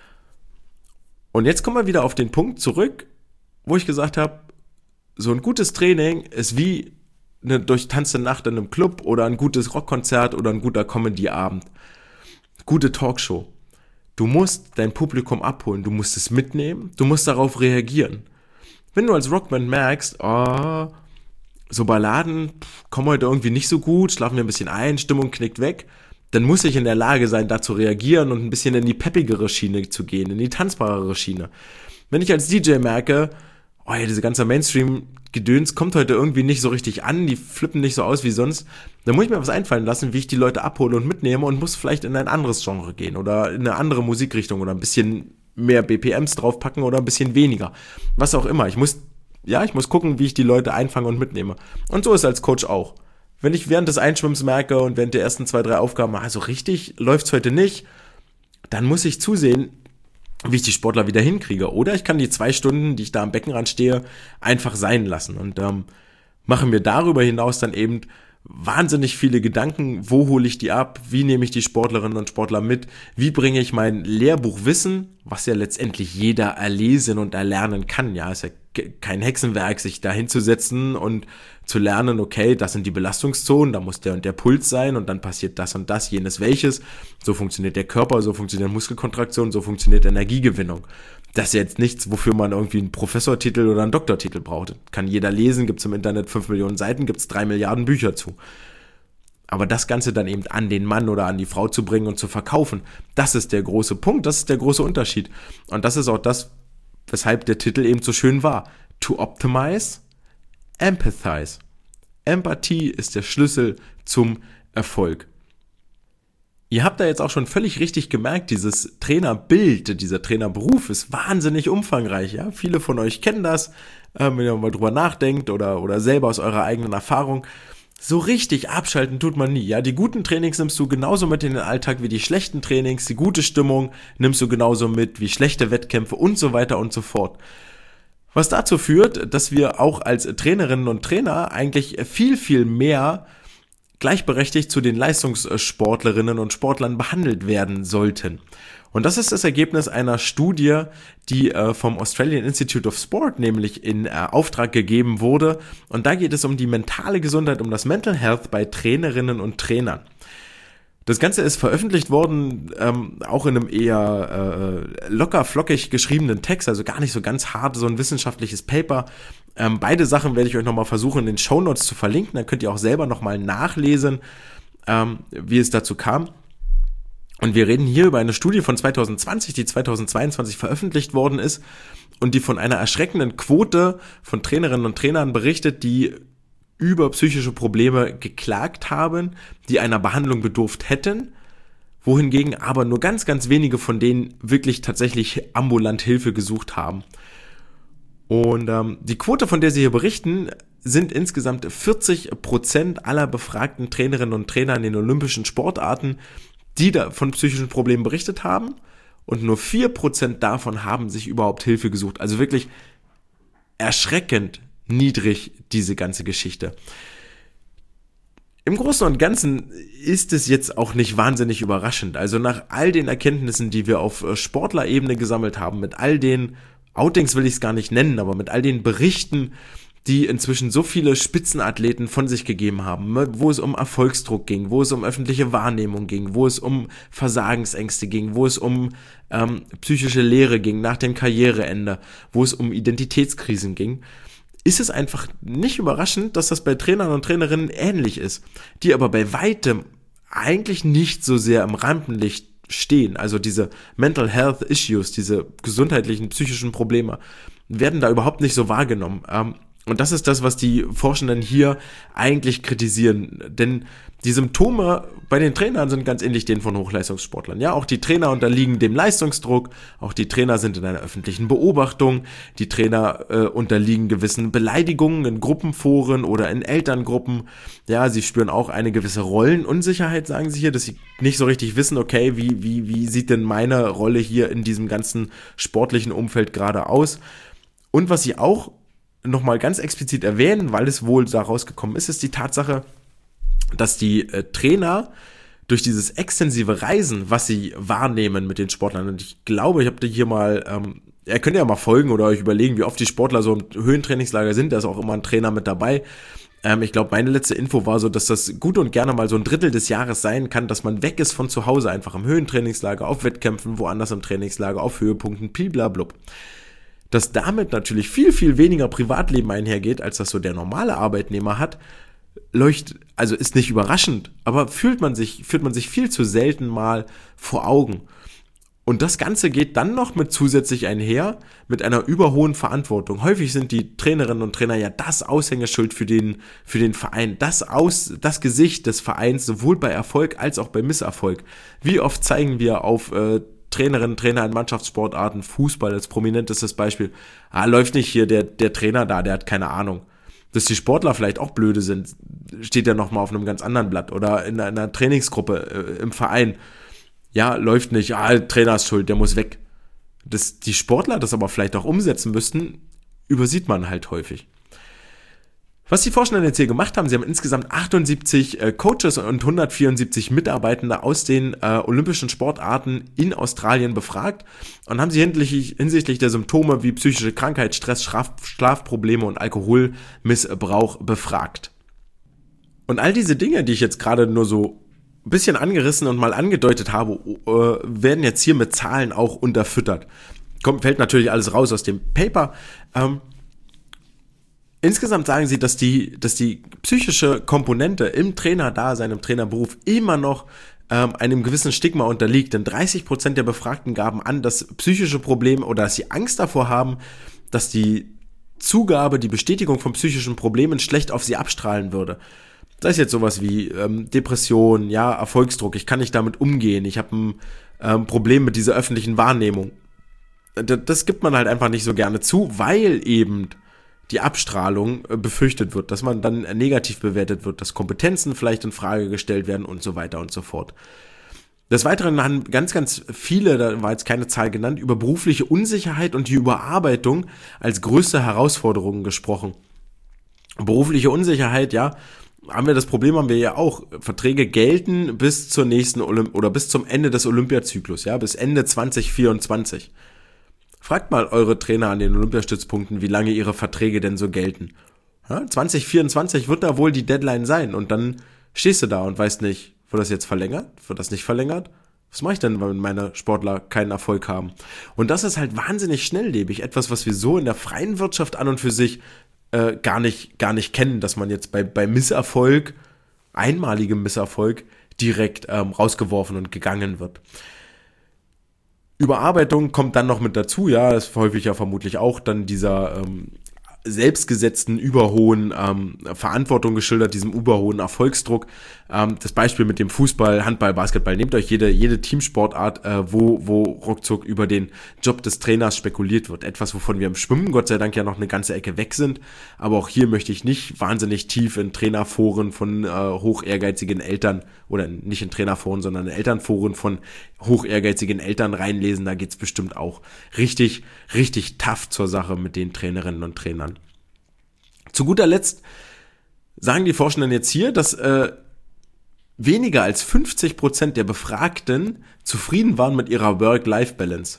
Und jetzt kommen wir wieder auf den Punkt zurück, wo ich gesagt habe, so ein gutes Training ist wie eine durchtanzte Nacht in einem Club oder ein gutes Rockkonzert oder ein guter Comedy-Abend. Gute Talkshow. Du musst dein Publikum abholen, du musst es mitnehmen, du musst darauf reagieren. Wenn du als Rockband merkst, oh, so Balladen kommen heute irgendwie nicht so gut, schlafen wir ein bisschen ein, Stimmung knickt weg, dann muss ich in der Lage sein, da zu reagieren und ein bisschen in die peppigere Schiene zu gehen, in die tanzbarere Schiene. Wenn ich als D J merke, oh ja, diese ganze Mainstream-Gedöns kommt heute irgendwie nicht so richtig an, die flippen nicht so aus wie sonst, dann muss ich mir was einfallen lassen, wie ich die Leute abhole und mitnehme und muss vielleicht in ein anderes Genre gehen oder in eine andere Musikrichtung oder ein bisschen mehr B P Ms draufpacken oder ein bisschen weniger. Was auch immer. Ich muss, ja, ich muss gucken, wie ich die Leute einfange und mitnehme. Und so ist es als Coach auch. Wenn ich während des Einschwimmens merke und während der ersten zwei, drei Aufgaben, also richtig läuft's heute nicht, dann muss ich zusehen, wie ich die Sportler wieder hinkriege. Oder ich kann die zwei Stunden, die ich da am Beckenrand stehe, einfach sein lassen und ähm, mache mir darüber hinaus dann eben wahnsinnig viele Gedanken, wo hole ich die ab, wie nehme ich die Sportlerinnen und Sportler mit, wie bringe ich mein Lehrbuchwissen, was ja letztendlich jeder erlesen und erlernen kann, ja, ist ja kein Hexenwerk, sich da hinzusetzen und zu lernen, okay, das sind die Belastungszonen, da muss der und der Puls sein und dann passiert das und das, jenes welches, so funktioniert der Körper, so funktioniert Muskelkontraktion, so funktioniert Energiegewinnung. Das ist jetzt nichts, wofür man irgendwie einen Professortitel oder einen Doktortitel braucht. Kann jeder lesen, gibt es im Internet fünf Millionen Seiten, gibt es drei Milliarden Bücher zu. Aber das Ganze dann eben an den Mann oder an die Frau zu bringen und zu verkaufen, das ist der große Punkt, das ist der große Unterschied. Und das ist auch das, weshalb der Titel eben so schön war. To optimize, empathize. Empathie ist der Schlüssel zum Erfolg. Ihr habt da jetzt auch schon völlig richtig gemerkt, dieses Trainerbild, dieser Trainerberuf ist wahnsinnig umfangreich. Ja? Viele von euch kennen das, äh, wenn ihr mal drüber nachdenkt oder, oder selber aus eurer eigenen Erfahrung. So richtig abschalten tut man nie. Ja? Die guten Trainings nimmst du genauso mit in den Alltag wie die schlechten Trainings. Die gute Stimmung nimmst du genauso mit wie schlechte Wettkämpfe und so weiter und so fort. Was dazu führt, dass wir auch als Trainerinnen und Trainer eigentlich viel, viel mehr gleichberechtigt zu den Leistungssportlerinnen und Sportlern behandelt werden sollten. Und das ist das Ergebnis einer Studie, die äh, vom Australian Institute of Sport nämlich in äh, Auftrag gegeben wurde. Und da geht es um die mentale Gesundheit, um das Mental Health bei Trainerinnen und Trainern. Das Ganze ist veröffentlicht worden, ähm, auch in einem eher äh, locker flockig geschriebenen Text, also gar nicht so ganz hart, so ein wissenschaftliches Paper. Ähm, beide Sachen werde ich euch nochmal versuchen in den Shownotes zu verlinken, dann könnt ihr auch selber nochmal nachlesen, ähm, wie es dazu kam. Und wir reden hier über eine Studie von zwanzig zwanzig, die zwanzig zweiundzwanzig veröffentlicht worden ist und die von einer erschreckenden Quote von Trainerinnen und Trainern berichtet, die über psychische Probleme geklagt haben, die einer Behandlung bedurft hätten, wohingegen aber nur ganz, ganz wenige von denen wirklich tatsächlich ambulant Hilfe gesucht haben. Und ähm, die Quote, von der sie hier berichten, sind insgesamt vierzig Prozent aller befragten Trainerinnen und Trainer in den olympischen Sportarten, die da von psychischen Problemen berichtet haben, und nur vier Prozent davon haben sich überhaupt Hilfe gesucht. Also wirklich erschreckend niedrig, diese ganze Geschichte. Im Großen und Ganzen ist es jetzt auch nicht wahnsinnig überraschend. Also nach all den Erkenntnissen, die wir auf Sportlerebene gesammelt haben, mit all den Outings will ich es gar nicht nennen, aber mit all den Berichten, die inzwischen so viele Spitzenathleten von sich gegeben haben, wo es um Erfolgsdruck ging, wo es um öffentliche Wahrnehmung ging, wo es um Versagensängste ging, wo es um ähm, psychische Leere ging nach dem Karriereende, wo es um Identitätskrisen ging, ist es einfach nicht überraschend, dass das bei Trainern und Trainerinnen ähnlich ist, die aber bei weitem eigentlich nicht so sehr im Rampenlicht stehen. Also diese Mental Health Issues, diese gesundheitlichen, psychischen Probleme, werden da überhaupt nicht so wahrgenommen. Ähm, Und das ist das, was die Forschenden hier eigentlich kritisieren. Denn die Symptome bei den Trainern sind ganz ähnlich denen von Hochleistungssportlern. Ja, auch die Trainer unterliegen dem Leistungsdruck, auch die Trainer sind in einer öffentlichen Beobachtung, die Trainer äh, unterliegen gewissen Beleidigungen in Gruppenforen oder in Elterngruppen. Ja, sie spüren auch eine gewisse Rollenunsicherheit, sagen sie hier, dass sie nicht so richtig wissen, okay, wie, wie, wie sieht denn meine Rolle hier in diesem ganzen sportlichen Umfeld gerade aus? Und was sie auch nochmal ganz explizit erwähnen, weil es wohl da rausgekommen ist, ist die Tatsache, dass die äh, Trainer durch dieses extensive Reisen, was sie wahrnehmen mit den Sportlern, und ich glaube, ich habe dir hier mal, ähm, ihr könnt ja mal folgen oder euch überlegen, wie oft die Sportler so im Höhentrainingslager sind, da ist auch immer ein Trainer mit dabei. Ähm, ich glaube, meine letzte Info war so, dass das gut und gerne mal so ein Drittel des Jahres sein kann, dass man weg ist von zu Hause, einfach im Höhentrainingslager, auf Wettkämpfen, woanders im Trainingslager, auf Höhepunkten, bliblablub. Dass damit natürlich viel, viel weniger Privatleben einhergeht, als das so der normale Arbeitnehmer hat, leuchtet, also ist nicht überraschend, aber fühlt man sich, fühlt man sich viel zu selten mal vor Augen. Und das Ganze geht dann noch mit zusätzlich einher, mit einer überhohen Verantwortung. Häufig sind die Trainerinnen und Trainer ja das Aushängeschild für den, für den Verein, das Aus, das Gesicht des Vereins, sowohl bei Erfolg als auch bei Misserfolg. Wie oft zeigen wir auf äh, Trainerinnen, Trainer in Mannschaftssportarten, Fußball als prominentestes Beispiel, ah, läuft nicht hier der, der Trainer da, der hat keine Ahnung. Dass die Sportler vielleicht auch blöde sind, steht ja nochmal auf einem ganz anderen Blatt. Oder in einer Trainingsgruppe äh, im Verein, ja, läuft nicht, ah, Trainer ist schuld, der muss weg. Dass die Sportler das aber vielleicht auch umsetzen müssten, übersieht man halt häufig. Was die Forschenden jetzt hier gemacht haben, sie haben insgesamt achtundsiebzig äh, Coaches und hundertvierundsiebzig Mitarbeitende aus den äh, olympischen Sportarten in Australien befragt und haben sie hinsichtlich, hinsichtlich der Symptome wie psychische Krankheit, Stress, Schlaf, Schlafprobleme und Alkoholmissbrauch befragt. Und all diese Dinge, die ich jetzt gerade nur so ein bisschen angerissen und mal angedeutet habe, äh, werden jetzt hier mit Zahlen auch unterfüttert. Kommt, fällt natürlich alles raus aus dem Paper. Ähm, Insgesamt sagen sie, dass die, dass die psychische Komponente im Trainerdasein, im Trainerberuf immer noch ähm, einem gewissen Stigma unterliegt. Denn dreißig Prozent der Befragten gaben an, dass psychische Probleme oder dass sie Angst davor haben, dass die Zugabe, die Bestätigung von psychischen Problemen schlecht auf sie abstrahlen würde. Das ist jetzt sowas wie ähm, Depression, ja, Erfolgsdruck, ich kann nicht damit umgehen, ich habe ein ähm, Problem mit dieser öffentlichen Wahrnehmung. Das, das gibt man halt einfach nicht so gerne zu, weil eben die Abstrahlung befürchtet wird, dass man dann negativ bewertet wird, dass Kompetenzen vielleicht in Frage gestellt werden und so weiter und so fort. Des Weiteren haben ganz, ganz viele, da war jetzt keine Zahl genannt, über berufliche Unsicherheit und die Überarbeitung als größte Herausforderungen gesprochen. Berufliche Unsicherheit, ja, haben wir das Problem, haben wir ja auch. Verträge gelten bis zur nächsten Olymp- oder bis zum Ende des Olympiazyklus, ja, bis Ende zwanzig vierundzwanzig. Fragt mal eure Trainer an den Olympiastützpunkten, wie lange ihre Verträge denn so gelten. Ja, zwanzig vierundzwanzig wird da wohl die Deadline sein und dann stehst du da und weißt nicht, wird das jetzt verlängert? Wird das nicht verlängert? Was mache ich denn, wenn meine Sportler keinen Erfolg haben? Und das ist halt wahnsinnig schnelllebig. Etwas, was wir so in der freien Wirtschaft an und für sich äh, gar nicht, gar nicht kennen, dass man jetzt bei, bei Misserfolg, einmaligem Misserfolg, direkt ähm, rausgeworfen und gegangen wird. Überarbeitung kommt dann noch mit dazu, ja, ist häufig ja vermutlich auch dann dieser ähm, selbstgesetzten, überhohen ähm, Verantwortung geschildert, diesem überhohen Erfolgsdruck. Ähm, das Beispiel mit dem Fußball, Handball, Basketball, nehmt euch jede, jede Teamsportart, äh, wo, wo ruckzuck über den Job des Trainers spekuliert wird. Etwas, wovon wir im Schwimmen Gott sei Dank ja noch eine ganze Ecke weg sind. Aber auch hier möchte ich nicht wahnsinnig tief in Trainerforen von äh, hoch ehrgeizigen Eltern, oder nicht in Trainerforen, sondern in Elternforen von hoch ehrgeizigen Eltern reinlesen. Da geht's bestimmt auch richtig, richtig tough zur Sache mit den Trainerinnen und Trainern. Zu guter Letzt sagen die Forschenden jetzt hier, dass äh, weniger als fünfzig Prozent der Befragten zufrieden waren mit ihrer Work-Life-Balance.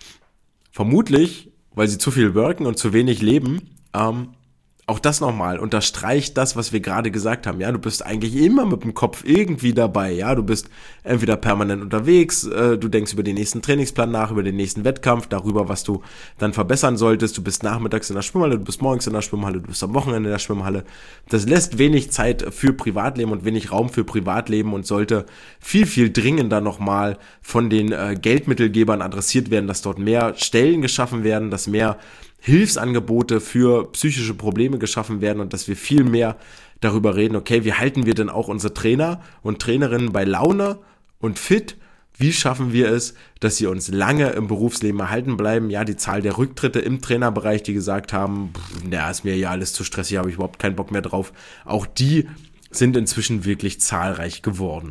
Vermutlich, weil sie zu viel worken und zu wenig leben. Ähm, auch das nochmal unterstreicht das, was wir gerade gesagt haben. Ja, du bist eigentlich immer mit dem Kopf irgendwie dabei. Ja, du bist entweder permanent unterwegs, äh, du denkst über den nächsten Trainingsplan nach, über den nächsten Wettkampf, darüber, was du dann verbessern solltest. Du bist nachmittags in der Schwimmhalle, du bist morgens in der Schwimmhalle, du bist am Wochenende in der Schwimmhalle. Das lässt wenig Zeit für Privatleben und wenig Raum für Privatleben und sollte viel, viel dringender nochmal von den äh, Geldmittelgebern adressiert werden, dass dort mehr Stellen geschaffen werden, dass mehr Hilfsangebote für psychische Probleme geschaffen werden und dass wir viel mehr darüber reden, okay, wie halten wir denn auch unsere Trainer und Trainerinnen bei Laune und fit? Wie schaffen wir es, dass sie uns lange im Berufsleben erhalten bleiben? Ja, die Zahl der Rücktritte im Trainerbereich, die gesagt haben, na, ist mir ja alles zu stressig, habe ich überhaupt keinen Bock mehr drauf. Auch die sind inzwischen wirklich zahlreich geworden.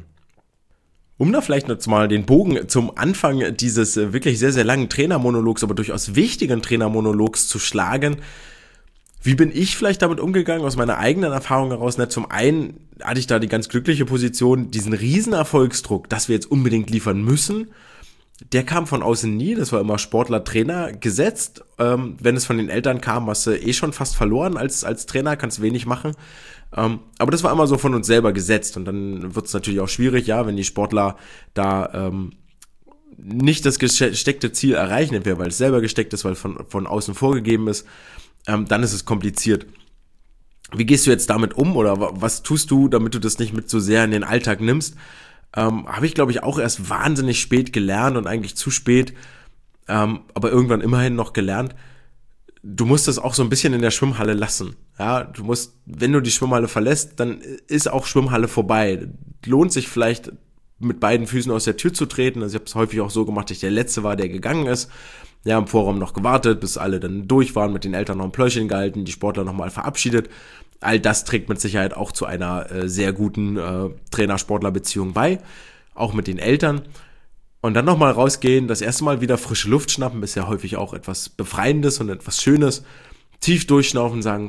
Um da vielleicht noch mal den Bogen zum Anfang dieses wirklich sehr, sehr langen Trainermonologs, aber durchaus wichtigen Trainermonologs zu schlagen, wie bin ich vielleicht damit umgegangen, aus meiner eigenen Erfahrung heraus? Na, zum einen hatte ich da die ganz glückliche Position, diesen riesen Erfolgsdruck, dass wir jetzt unbedingt liefern müssen, der kam von außen nie, das war immer Sportler-Trainer gesetzt. Ähm, wenn es von den Eltern kam, hast du eh schon fast verloren als, als Trainer, kannst wenig machen. Ähm, aber das war immer so von uns selber gesetzt und dann wird es natürlich auch schwierig, ja, wenn die Sportler da ähm, nicht das gesteckte Ziel erreichen, entweder weil es selber gesteckt ist, weil es von, von außen vorgegeben ist, ähm, dann ist es kompliziert. Wie gehst du jetzt damit um oder was tust du, damit du das nicht mit so sehr in den Alltag nimmst? Ähm, habe ich, glaube ich, auch erst wahnsinnig spät gelernt und eigentlich zu spät, ähm, aber irgendwann immerhin noch gelernt. Du musst das auch so ein bisschen in der Schwimmhalle lassen. Ja, du musst, wenn du die Schwimmhalle verlässt, dann ist auch Schwimmhalle vorbei. Lohnt sich vielleicht mit beiden Füßen aus der Tür zu treten. Also ich habe es häufig auch so gemacht, dass ich der Letzte war, der gegangen ist. Ja, im Vorraum noch gewartet, bis alle dann durch waren, mit den Eltern noch ein Pläuschen gehalten, die Sportler nochmal verabschiedet. All das trägt mit Sicherheit auch zu einer äh, sehr guten äh, Trainer-Sportler-Beziehung bei, auch mit den Eltern. Und dann nochmal rausgehen, das erste Mal wieder frische Luft schnappen, ist ja häufig auch etwas Befreiendes und etwas Schönes. Tief durchschnaufen, sagen,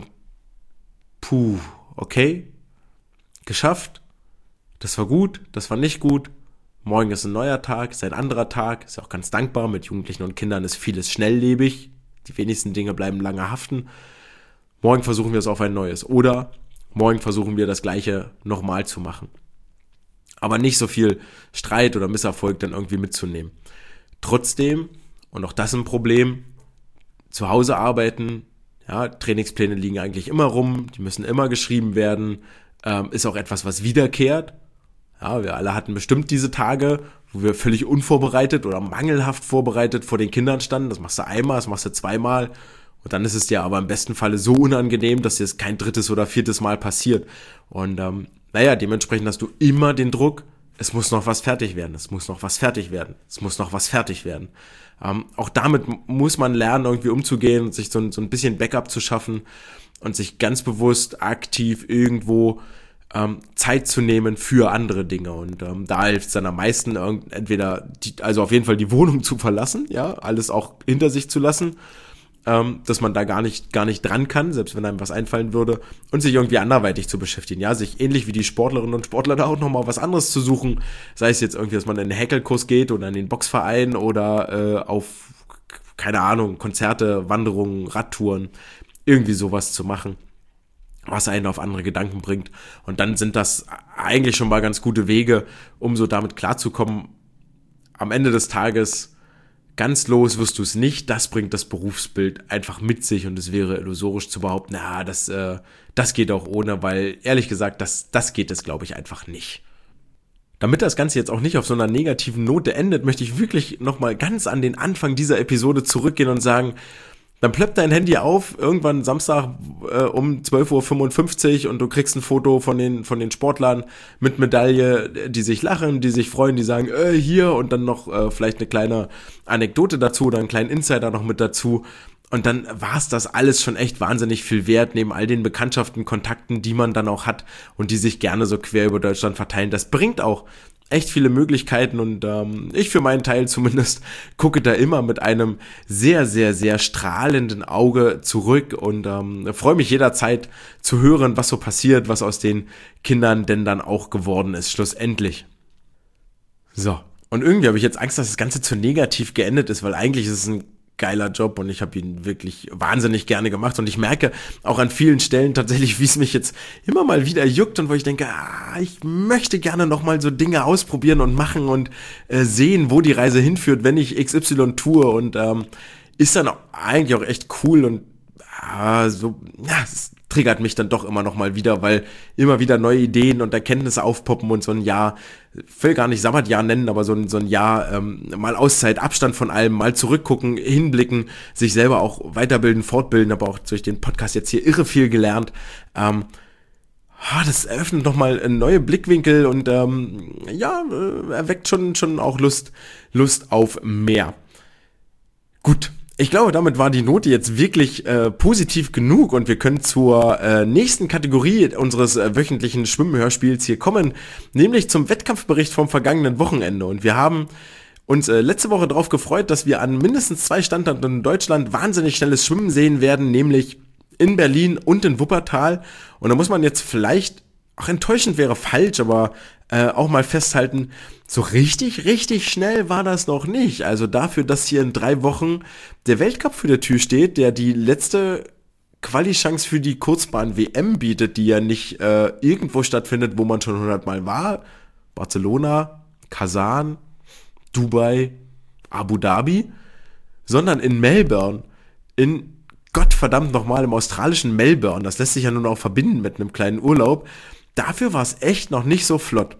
puh, okay, geschafft, das war gut, das war nicht gut. Morgen ist ein neuer Tag, ist ein anderer Tag, ist auch ganz dankbar. Mit Jugendlichen und Kindern ist vieles schnelllebig. Die wenigsten Dinge bleiben lange haften. Morgen versuchen wir es auf ein neues. Oder morgen versuchen wir das Gleiche nochmal zu machen. Aber nicht so viel Streit oder Misserfolg dann irgendwie mitzunehmen. Trotzdem, und auch das ein Problem, zu Hause arbeiten, ja, Trainingspläne liegen eigentlich immer rum, die müssen immer geschrieben werden, ähm, ist auch etwas, was wiederkehrt. Ja, wir alle hatten bestimmt diese Tage, wo wir völlig unvorbereitet oder mangelhaft vorbereitet vor den Kindern standen. Das machst du einmal, das machst du zweimal. Und dann ist es dir aber im besten Falle so unangenehm, dass dir es kein drittes oder viertes Mal passiert. Und ähm, naja, dementsprechend hast du immer den Druck, es muss noch was fertig werden, es muss noch was fertig werden, es muss noch was fertig werden. Ähm, auch damit muss man lernen, irgendwie umzugehen und sich so ein, so ein bisschen Backup zu schaffen und sich ganz bewusst aktiv irgendwo ähm, Zeit zu nehmen für andere Dinge. Und ähm, da hilft es dann am meisten, entweder, die, also auf jeden Fall die Wohnung zu verlassen, ja, alles auch hinter sich zu lassen, ähm, dass man da gar nicht, gar nicht dran kann, selbst wenn einem was einfallen würde, und sich irgendwie anderweitig zu beschäftigen. Ja, sich ähnlich wie die Sportlerinnen und Sportler da auch nochmal was anderes zu suchen, sei es jetzt irgendwie, dass man in den Häkelkurs geht oder in den Boxverein oder äh, auf, keine Ahnung, Konzerte, Wanderungen, Radtouren, irgendwie sowas zu machen, was einen auf andere Gedanken bringt. Und dann sind das eigentlich schon mal ganz gute Wege, um so damit klarzukommen. Am Ende des Tages, ganz los wirst du es nicht. Das bringt das Berufsbild einfach mit sich und es wäre illusorisch zu behaupten, na, das, äh, das geht auch ohne, weil ehrlich gesagt, das, das geht es, glaube ich, einfach nicht. Damit das Ganze jetzt auch nicht auf so einer negativen Note endet, möchte ich wirklich nochmal ganz an den Anfang dieser Episode zurückgehen und sagen, dann plöppt dein Handy auf, irgendwann Samstag äh, um zwölf Uhr fünfundfünfzig und du kriegst ein Foto von den von den Sportlern mit Medaille, die sich lachen, die sich freuen, die sagen, äh, hier, und dann noch äh, vielleicht eine kleine Anekdote dazu oder einen kleinen Insider noch mit dazu. Und dann war es das alles schon echt wahnsinnig viel wert, neben all den Bekanntschaften, Kontakten, die man dann auch hat und die sich gerne so quer über Deutschland verteilen. Das bringt auch echt viele Möglichkeiten und ähm, ich für meinen Teil zumindest gucke da immer mit einem sehr, sehr, sehr strahlenden Auge zurück und ähm, freue mich jederzeit zu hören, was so passiert, was aus den Kindern denn dann auch geworden ist, schlussendlich. So, und irgendwie habe ich jetzt Angst, dass das Ganze zu negativ geendet ist, weil eigentlich ist es ein geiler Job und ich habe ihn wirklich wahnsinnig gerne gemacht und ich merke auch an vielen Stellen tatsächlich, wie es mich jetzt immer mal wieder juckt und wo ich denke, ah, ich möchte gerne nochmal so Dinge ausprobieren und machen und äh, sehen, wo die Reise hinführt, wenn ich X Y tue und ähm, ist dann auch eigentlich auch echt cool und ah, so, ja, es triggert mich dann doch immer noch mal wieder, weil immer wieder neue Ideen und Erkenntnisse aufpoppen und so ein Jahr, ich will gar nicht Sabbatjahr nennen, aber so ein, so ein Jahr ähm, mal Auszeit, Abstand von allem, mal zurückgucken, hinblicken, sich selber auch weiterbilden, fortbilden, aber auch durch den Podcast jetzt hier irre viel gelernt. Ähm, das eröffnet nochmal neue Blickwinkel und ähm, ja, erweckt schon, schon auch Lust, Lust auf mehr. Gut. Ich glaube, damit war die Note jetzt wirklich äh, positiv genug und wir können zur äh, nächsten Kategorie unseres äh, wöchentlichen Schwimmhörspiels hier kommen, nämlich zum Wettkampfbericht vom vergangenen Wochenende. Und wir haben uns äh, letzte Woche darauf gefreut, dass wir an mindestens zwei Standorten in Deutschland wahnsinnig schnelles Schwimmen sehen werden, nämlich in Berlin und in Wuppertal. Und da muss man jetzt vielleicht, auch enttäuschend wäre falsch, aber äh, auch mal festhalten, so richtig, richtig schnell war das noch nicht. Also dafür, dass hier in drei Wochen der Weltcup für der Tür steht, der die letzte Quali-Chance für die Kurzbahn-W M bietet, die ja nicht äh, irgendwo stattfindet, wo man schon hundertmal war. Barcelona, Kasan, Dubai, Abu Dhabi, sondern in Melbourne, in Gottverdammt nochmal im australischen Melbourne. Das lässt sich ja nun auch verbinden mit einem kleinen Urlaub. Dafür war es echt noch nicht so flott.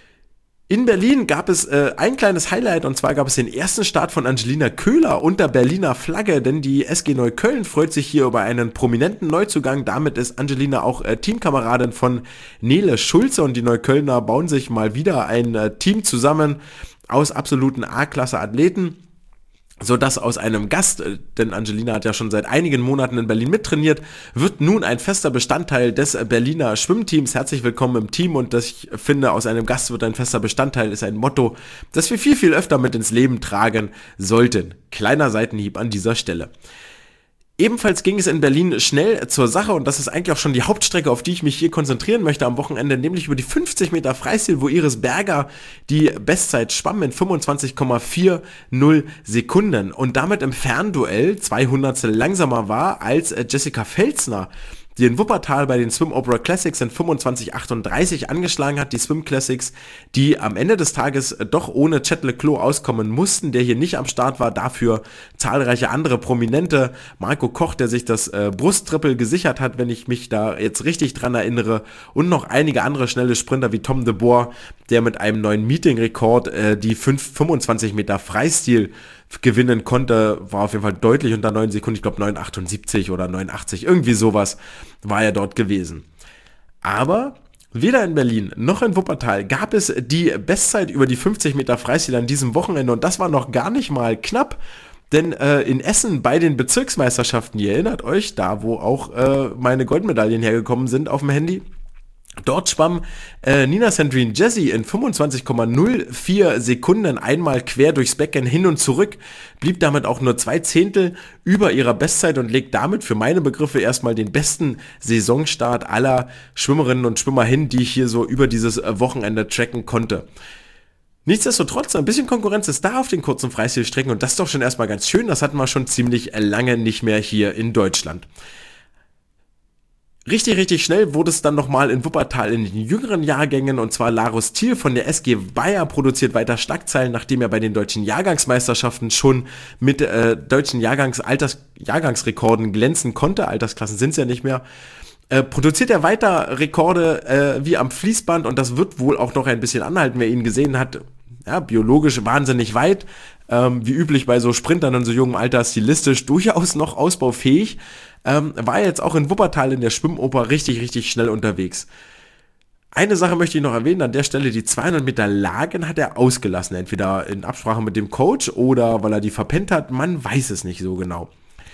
In Berlin gab es äh, ein kleines Highlight und zwar gab es den ersten Start von Angelina Köhler unter Berliner Flagge, denn die S G Neukölln freut sich hier über einen prominenten Neuzugang. Damit ist Angelina auch äh, Teamkameradin von Nele Schulze und die Neuköllner bauen sich mal wieder ein äh, Team zusammen aus absoluten A-Klasse-Athleten, sodass aus einem Gast, denn Angelina hat ja schon seit einigen Monaten in Berlin mittrainiert, wird nun ein fester Bestandteil des Berliner Schwimmteams. Herzlich willkommen im Team und das, ich finde, aus einem Gast wird ein fester Bestandteil, ist ein Motto, das wir viel, viel öfter mit ins Leben tragen sollten. Kleiner Seitenhieb an dieser Stelle. Ebenfalls ging es in Berlin schnell zur Sache und das ist eigentlich auch schon die Hauptstrecke, auf die ich mich hier konzentrieren möchte am Wochenende, nämlich über die fünfzig Meter Freistil, wo Iris Berger die Bestzeit schwamm in fünfundzwanzig Komma vierzig Sekunden und damit im Fernduell zwei Hundertstel langsamer war als Jessica Felsner, die in Wuppertal bei den Swim Opera Classics in fünfundzwanzig Komma achtunddreißig angeschlagen hat. Die Swim Classics, die am Ende des Tages doch ohne Chet Leclos auskommen mussten, der hier nicht am Start war, dafür zahlreiche andere Prominente. Marco Koch, der sich das äh, Brusttriple gesichert hat, wenn ich mich da jetzt richtig dran erinnere, und noch einige andere schnelle Sprinter wie Tom de Boer, der mit einem neuen Meeting-Rekord äh, die fünfundzwanzig Meter Freistil gewinnen konnte, war auf jeden Fall deutlich unter neun Sekunden, ich glaube neun Komma achtundsiebzig oder neun Komma achtzig, irgendwie sowas war er dort gewesen. Aber weder in Berlin noch in Wuppertal gab es die Bestzeit über die fünfzig Meter Freistil an diesem Wochenende und das war noch gar nicht mal knapp, denn äh, in Essen bei den Bezirksmeisterschaften, ihr erinnert euch, da wo auch äh, meine Goldmedaillen hergekommen sind auf dem Handy, Dort schwamm äh, Nina Sandrine Jessie in fünfundzwanzig Komma null vier Sekunden einmal quer durchs Becken hin und zurück, blieb damit auch nur zwei Zehntel über ihrer Bestzeit und legt damit für meine Begriffe erstmal den besten Saisonstart aller Schwimmerinnen und Schwimmer hin, die ich hier so über dieses Wochenende tracken konnte. Nichtsdestotrotz, ein bisschen Konkurrenz ist da auf den kurzen Freistilstrecken und das ist doch schon erstmal ganz schön, das hatten wir schon ziemlich lange nicht mehr hier in Deutschland. Richtig, richtig schnell wurde es dann nochmal in Wuppertal in den jüngeren Jahrgängen, und zwar Larus Thiel von der S G Bayer produziert weiter Schlagzeilen, nachdem er bei den deutschen Jahrgangsmeisterschaften schon mit äh, deutschen Jahrgangs Alters Jahrgangsrekorden glänzen konnte. Altersklassen sind es ja nicht mehr. Äh, produziert er weiter Rekorde äh, wie am Fließband, und das wird wohl auch noch ein bisschen anhalten, wer ihn gesehen hat. Ja, biologisch wahnsinnig weit, ähm, wie üblich bei so Sprintern in so jungem Alter, stilistisch durchaus noch ausbaufähig. Ähm, war jetzt auch in Wuppertal in der Schwimmoper richtig, richtig schnell unterwegs. Eine Sache möchte ich noch erwähnen, an der Stelle: die zweihundert Meter Lagen hat er ausgelassen, entweder in Absprache mit dem Coach oder weil er die verpennt hat, man weiß es nicht so genau.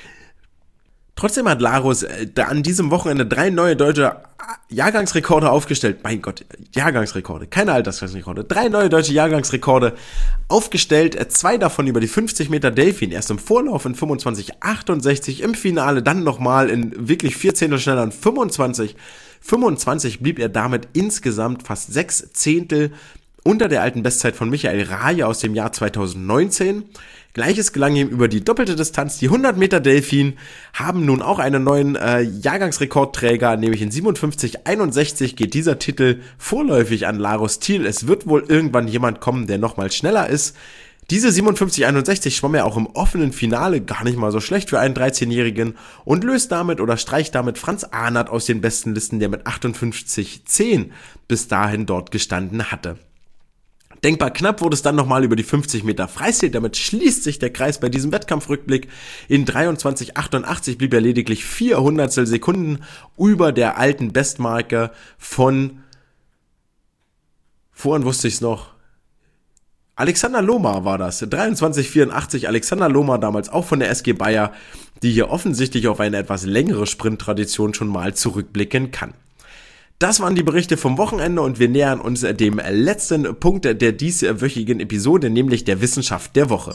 Trotzdem hat Larus äh, an diesem Wochenende drei neue deutsche Jahrgangsrekorde aufgestellt. Mein Gott, Jahrgangsrekorde, keine Altersklassenrekorde. Drei neue deutsche Jahrgangsrekorde aufgestellt. Äh, zwei davon über die fünfzig Meter Delfin. Erst im Vorlauf in fünfundzwanzig Komma achtundsechzig, im Finale dann nochmal in wirklich vier Zehntel schneller in fünfundzwanzig. fünfundzwanzig blieb er damit insgesamt fast sechs Zehntel unter der alten Bestzeit von Michael Raje aus dem Jahr zweitausendneunzehn. Gleiches gelang ihm über die doppelte Distanz. Die hundert Meter Delfin haben nun auch einen neuen äh, Jahrgangsrekordträger, nämlich in siebenundfünfzig Komma einundsechzig geht dieser Titel vorläufig an Larus Thiel. Es wird wohl irgendwann jemand kommen, der nochmal schneller ist. Diese siebenundfünfzig Komma einundsechzig schwamm er auch im offenen Finale gar nicht mal so schlecht für einen dreizehnjährigen und löst damit oder streicht damit Franz Ahnert aus den besten Listen, der mit achtundfünfzig Komma zehn bis dahin dort gestanden hatte. Denkbar knapp wurde es dann nochmal über die fünfzig Meter Freistil. Damit schließt sich der Kreis bei diesem Wettkampfrückblick. In dreiundzwanzig Komma achtundachtzig blieb er lediglich vier Hundertstel Sekunden über der alten Bestmarke von, vorhin wusste ich es noch, Alexander Lohmar war das. dreiundzwanzig Komma vierundachtzig, Alexander Lohmar, damals auch von der S G Bayer, die hier offensichtlich auf eine etwas längere Sprinttradition schon mal zurückblicken kann. Das waren die Berichte vom Wochenende und wir nähern uns dem letzten Punkt der dieswöchigen Episode, nämlich der Wissenschaft der Woche.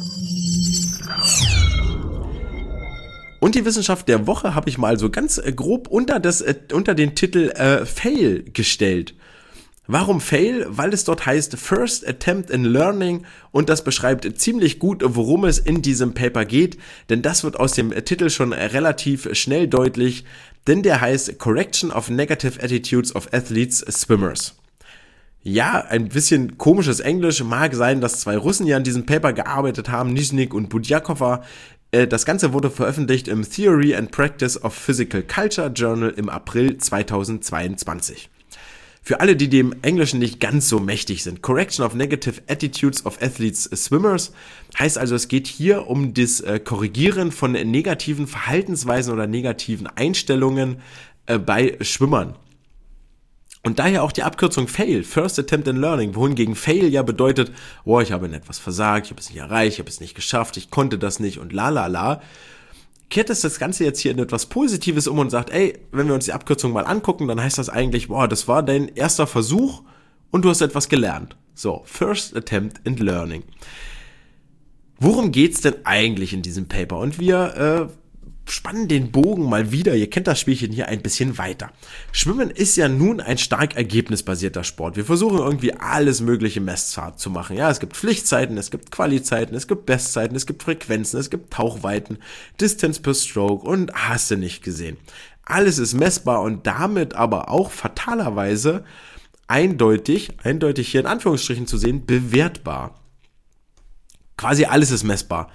Und die Wissenschaft der Woche habe ich mal so ganz grob unter, das, unter den Titel äh, Fail gestellt. Warum Fail? Weil es dort heißt First Attempt in Learning und das beschreibt ziemlich gut, worum es in diesem Paper geht, denn das wird aus dem Titel schon relativ schnell deutlich, denn der heißt Correction of Negative Attitudes of Athletes Swimmers. Ja, ein bisschen komisches Englisch, mag sein, dass zwei Russen ja an diesem Paper gearbeitet haben, Nizhnik und Budjakova. Das Ganze wurde veröffentlicht im Theory and Practice of Physical Culture Journal im April zweitausendzweiundzwanzig. Für alle, die dem Englischen nicht ganz so mächtig sind, Correction of Negative Attitudes of Athletes Swimmers heißt also, es geht hier um das äh, Korrigieren von negativen Verhaltensweisen oder negativen Einstellungen äh, bei Schwimmern. Und daher auch die Abkürzung Fail, First Attempt in Learning, wohingegen Fail ja bedeutet, oh, ich habe in etwas versagt, ich habe es nicht erreicht, ich habe es nicht geschafft, ich konnte das nicht und la la la. Kehrt es das Ganze jetzt hier in etwas Positives um und sagt, ey, wenn wir uns die Abkürzung mal angucken, dann heißt das eigentlich, boah, das war dein erster Versuch und du hast etwas gelernt. So, First Attempt in Learning. Worum geht's denn eigentlich in diesem Paper? Und wir äh, spannen den Bogen mal wieder, ihr kennt das Spielchen hier, ein bisschen weiter. Schwimmen ist ja nun ein stark ergebnisbasierter Sport. Wir versuchen irgendwie alles mögliche messbar zu machen. Ja, es gibt Pflichtzeiten, es gibt Qualizeiten, es gibt Bestzeiten, es gibt Frequenzen, es gibt Tauchweiten, Distance per Stroke und hast du nicht gesehen. Alles ist messbar und damit aber auch fatalerweise eindeutig, eindeutig hier in Anführungsstrichen zu sehen, bewertbar. Quasi alles ist messbar.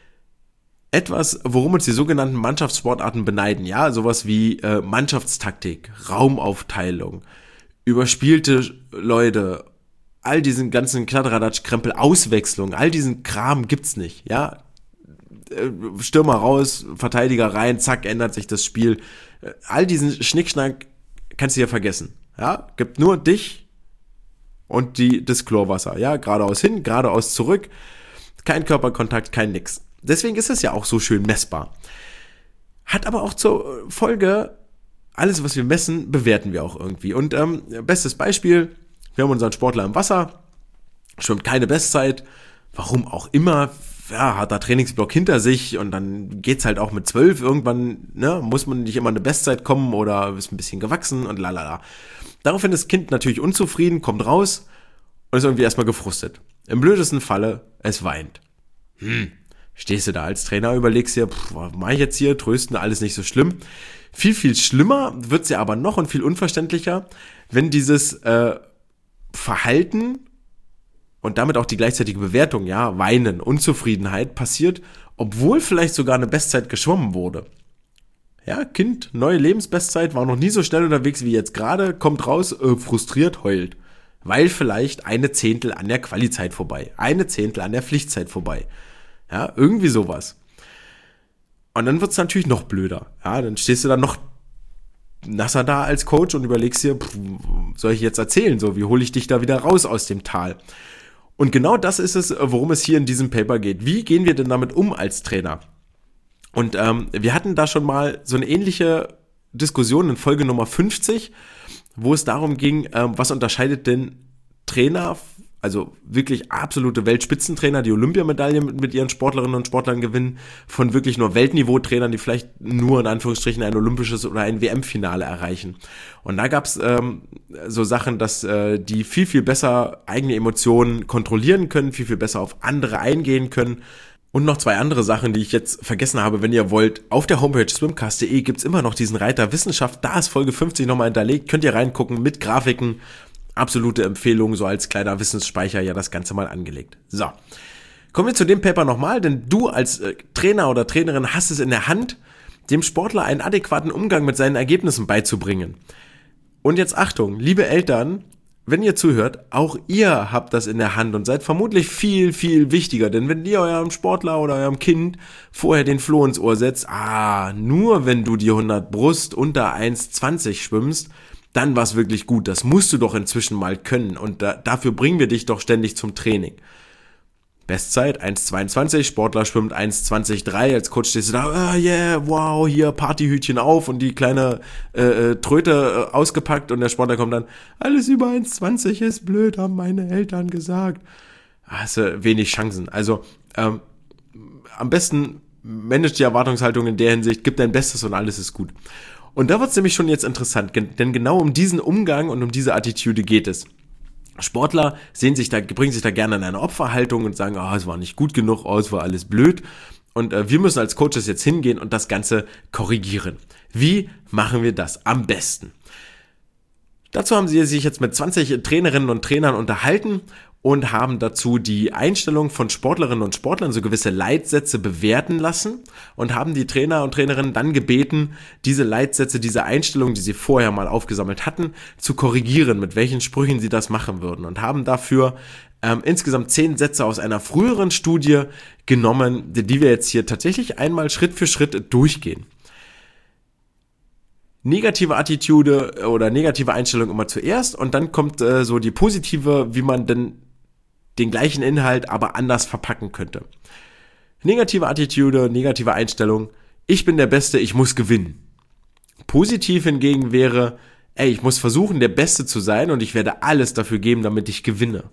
Etwas, worum uns die sogenannten Mannschaftssportarten beneiden, ja, sowas wie äh, Mannschaftstaktik, Raumaufteilung, überspielte Leute, all diesen ganzen Kladderadatsch-Krempel, Auswechslung, all diesen Kram gibt's nicht, ja. Äh, Stürmer raus, Verteidiger rein, zack, ändert sich das Spiel. Äh, all diesen Schnickschnack kannst du ja vergessen, ja. Gibt nur dich und die, das Chlorwasser, ja, geradeaus hin, geradeaus zurück, kein Körperkontakt, kein nix. Deswegen ist es ja auch so schön messbar. Hat aber auch zur Folge, alles, was wir messen, bewerten wir auch irgendwie. Und ähm, bestes Beispiel, wir haben unseren Sportler im Wasser, schwimmt keine Bestzeit, warum auch immer, ja, hat da Trainingsblock hinter sich und dann geht's halt auch mit zwölf irgendwann, ne, muss man nicht immer eine Bestzeit kommen oder ist ein bisschen gewachsen und lalala. Daraufhin ist das Kind natürlich unzufrieden, kommt raus und ist irgendwie erstmal gefrustet. Im blödesten Falle, es weint. Hm, stehst du da als Trainer, überlegst dir, pff, was mach ich jetzt hier, trösten, alles nicht so schlimm. Viel, viel schlimmer wird's ja aber noch und viel unverständlicher, wenn dieses äh, Verhalten und damit auch die gleichzeitige Bewertung, ja, Weinen, Unzufriedenheit passiert, obwohl vielleicht sogar eine Bestzeit geschwommen wurde. Ja, Kind, neue Lebensbestzeit, war noch nie so schnell unterwegs wie jetzt gerade, kommt raus, äh, frustriert, heult. Weil vielleicht eine Zehntel an der Qualizeit vorbei, eine Zehntel an der Pflichtzeit vorbei. Ja, irgendwie sowas. Und dann wird's natürlich noch blöder. Ja, dann stehst du dann noch nasser da als Coach und überlegst dir, pff, soll ich jetzt erzählen, so, wie hole ich dich da wieder raus aus dem Tal? Und genau das ist es, worum es hier in diesem Paper geht. Wie gehen wir denn damit um als Trainer? Und ähm, wir hatten da schon mal so eine ähnliche Diskussion in Folge Nummer fünfzig, wo es darum ging, ähm, was unterscheidet denn Trainer, also wirklich absolute Weltspitzentrainer, die Olympiamedaille mit, mit ihren Sportlerinnen und Sportlern gewinnen, von wirklich nur Weltniveau-Trainern, die vielleicht nur in Anführungsstrichen ein olympisches oder ein W M-Finale erreichen. Und da gab's ähm, so Sachen, dass äh, die viel, viel besser eigene Emotionen kontrollieren können, viel, viel besser auf andere eingehen können. Und noch zwei andere Sachen, die ich jetzt vergessen habe, wenn ihr wollt. Auf der Homepage swimcast punkt de gibt's immer noch diesen Reiter Wissenschaft. Da ist Folge fünfzig nochmal hinterlegt. Könnt ihr reingucken mit Grafiken. Absolute Empfehlung, so als kleiner Wissensspeicher ja das Ganze mal angelegt. So, kommen wir zu dem Paper nochmal, denn du als äh, Trainer oder Trainerin hast es in der Hand, dem Sportler einen adäquaten Umgang mit seinen Ergebnissen beizubringen. Und jetzt Achtung, liebe Eltern, wenn ihr zuhört, auch ihr habt das in der Hand und seid vermutlich viel, viel wichtiger, denn wenn ihr eurem Sportler oder eurem Kind vorher den Floh ins Ohr setzt, ah, nur wenn du die hundert Brust unter eins zwanzig schwimmst, dann war's wirklich gut, das musst du doch inzwischen mal können und da, dafür bringen wir dich doch ständig zum Training. Bestzeit eins zweiundzwanzig, Sportler schwimmt eins zwanzig drei, als Coach stehst du da, ah, yeah, wow, hier Partyhütchen auf und die kleine äh, Tröte äh, ausgepackt und der Sportler kommt dann, alles über eins zwanzig ist blöd, haben meine Eltern gesagt. Hast du wenig Chancen. Also ähm, am besten manage die Erwartungshaltung in der Hinsicht, gib dein Bestes und alles ist gut. Und da wird's nämlich schon jetzt interessant, denn genau um diesen Umgang und um diese Attitüde geht es. Sportler sehen sich da, bringen sich da gerne in eine Opferhaltung und sagen, ah, oh, es war nicht gut genug, oh, es war alles blöd. Und äh, wir müssen als Coaches jetzt hingehen und das Ganze korrigieren. Wie machen wir das am besten? Dazu haben sie sich jetzt mit zwanzig Trainerinnen und Trainern unterhalten und haben dazu die Einstellung von Sportlerinnen und Sportlern, so gewisse Leitsätze bewerten lassen und haben die Trainer und Trainerinnen dann gebeten, diese Leitsätze, diese Einstellungen, die sie vorher mal aufgesammelt hatten, zu korrigieren, mit welchen Sprüchen sie das machen würden und haben dafür ähm, insgesamt zehn Sätze aus einer früheren Studie genommen, die wir jetzt hier tatsächlich einmal Schritt für Schritt durchgehen. Negative Attitüde oder negative Einstellung immer zuerst und dann kommt äh, so die positive, wie man denn den gleichen Inhalt aber anders verpacken könnte. Negative Attitüde, negative Einstellung, ich bin der Beste, ich muss gewinnen. Positiv hingegen wäre, ey, ich muss versuchen, der Beste zu sein und ich werde alles dafür geben, damit ich gewinne.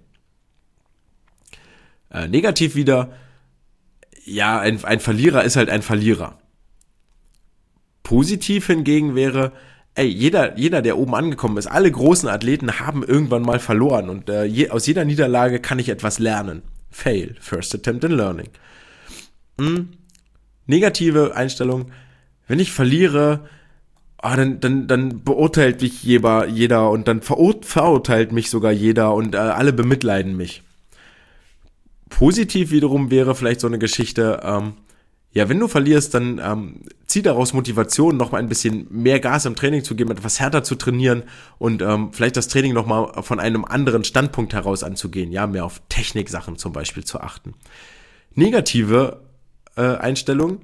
Äh, negativ wieder, ja, ein, ein Verlierer ist halt ein Verlierer. Positiv hingegen wäre, ey, jeder, jeder, der oben angekommen ist, alle großen Athleten haben irgendwann mal verloren und äh, je, aus jeder Niederlage kann ich etwas lernen. Fail, first attempt in learning. Hm. Negative Einstellung, wenn ich verliere, oh, dann, dann, dann beurteilt mich jeder, jeder und dann verur- verurteilt mich sogar jeder und äh, alle bemitleiden mich. Positiv wiederum wäre vielleicht so eine Geschichte, ähm, ja, wenn du verlierst, dann ähm, zieh daraus Motivation, noch mal ein bisschen mehr Gas im Training zu geben, etwas härter zu trainieren und ähm, vielleicht das Training noch mal von einem anderen Standpunkt heraus anzugehen, ja, mehr auf Techniksachen zum Beispiel zu achten. Negative äh, Einstellung,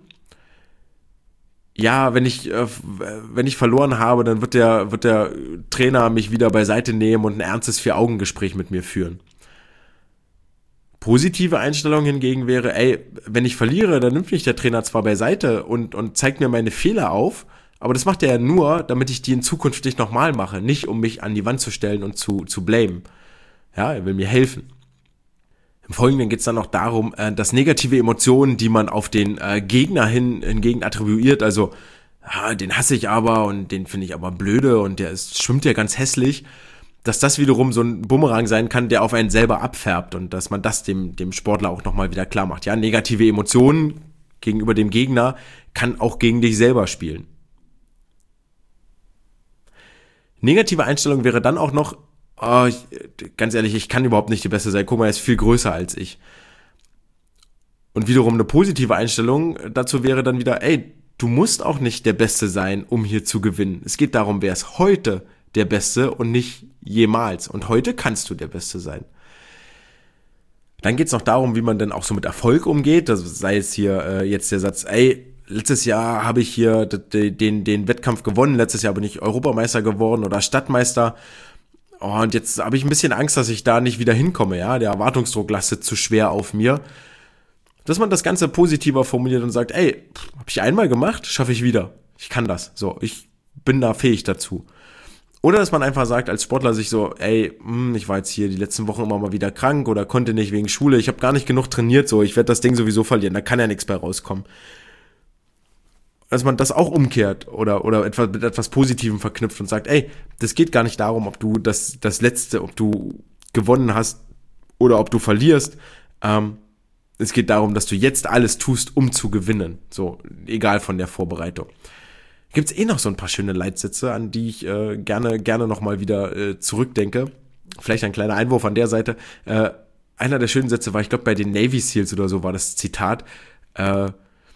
ja, wenn ich äh, wenn ich verloren habe, dann wird der wird der Trainer mich wieder beiseite nehmen und ein ernstes Vier-Augen-Gespräch mit mir führen. Positive Einstellung hingegen wäre, ey, wenn ich verliere, dann nimmt mich der Trainer zwar beiseite und, und zeigt mir meine Fehler auf, Aber das macht er ja nur, damit ich die in Zukunft nicht nochmal mache, nicht um mich an die Wand zu stellen und zu, zu blamen. Ja, er will mir helfen. Im Folgenden geht es dann noch darum, äh, dass negative Emotionen, die man auf den äh, Gegner hin hingegen attribuiert, also ja, den hasse ich aber und den finde ich aber blöde und der ist, schwimmt ja ganz hässlich, dass das wiederum so ein Bumerang sein kann, der auf einen selber abfärbt und dass man das dem, dem Sportler auch nochmal wieder klar macht. Ja, negative Emotionen gegenüber dem Gegner kann auch gegen dich selber spielen. Negative Einstellung wäre dann auch noch, oh, ich, ganz ehrlich, ich kann überhaupt nicht die Beste sein. Guck mal, er ist viel größer als ich. Und wiederum eine positive Einstellung dazu wäre dann wieder, ey, du musst auch nicht der Beste sein, um hier zu gewinnen. Es geht darum, wer ist heute der Beste und nicht jemals. Und heute kannst du der Beste sein. Dann geht es noch darum, wie man dann auch so mit Erfolg umgeht. Also sei es hier äh, jetzt der Satz, ey, letztes Jahr habe ich hier den, den, den Wettkampf gewonnen, letztes Jahr bin ich Europameister geworden oder Stadtmeister. Oh, und jetzt habe ich ein bisschen Angst, dass ich da nicht wieder hinkomme. Ja, der Erwartungsdruck lastet zu schwer auf mir. Dass man das Ganze positiver formuliert und sagt, ey, habe ich einmal gemacht, schaffe ich wieder. Ich kann das. So, ich bin da fähig dazu. Oder dass man einfach sagt, als Sportler sich so, ey, mh, ich war jetzt hier die letzten Wochen immer mal wieder krank oder konnte nicht wegen Schule, ich habe gar nicht genug trainiert, so, ich werde das Ding sowieso verlieren, da kann ja nichts bei rauskommen. Dass man das auch umkehrt oder, oder etwas, mit etwas Positivem verknüpft und sagt, ey, das geht gar nicht darum, ob du das, das Letzte, ob du gewonnen hast oder ob du verlierst, ähm, es geht darum, dass du jetzt alles tust, um zu gewinnen. So, egal von der Vorbereitung. Gibt's eh noch so ein paar schöne Leitsätze, an die ich äh, gerne gerne nochmal wieder äh, zurückdenke. Vielleicht ein kleiner Einwurf an der Seite. Äh, einer der schönen Sätze war, ich glaube, bei den Navy Seals oder so war das Zitat, äh,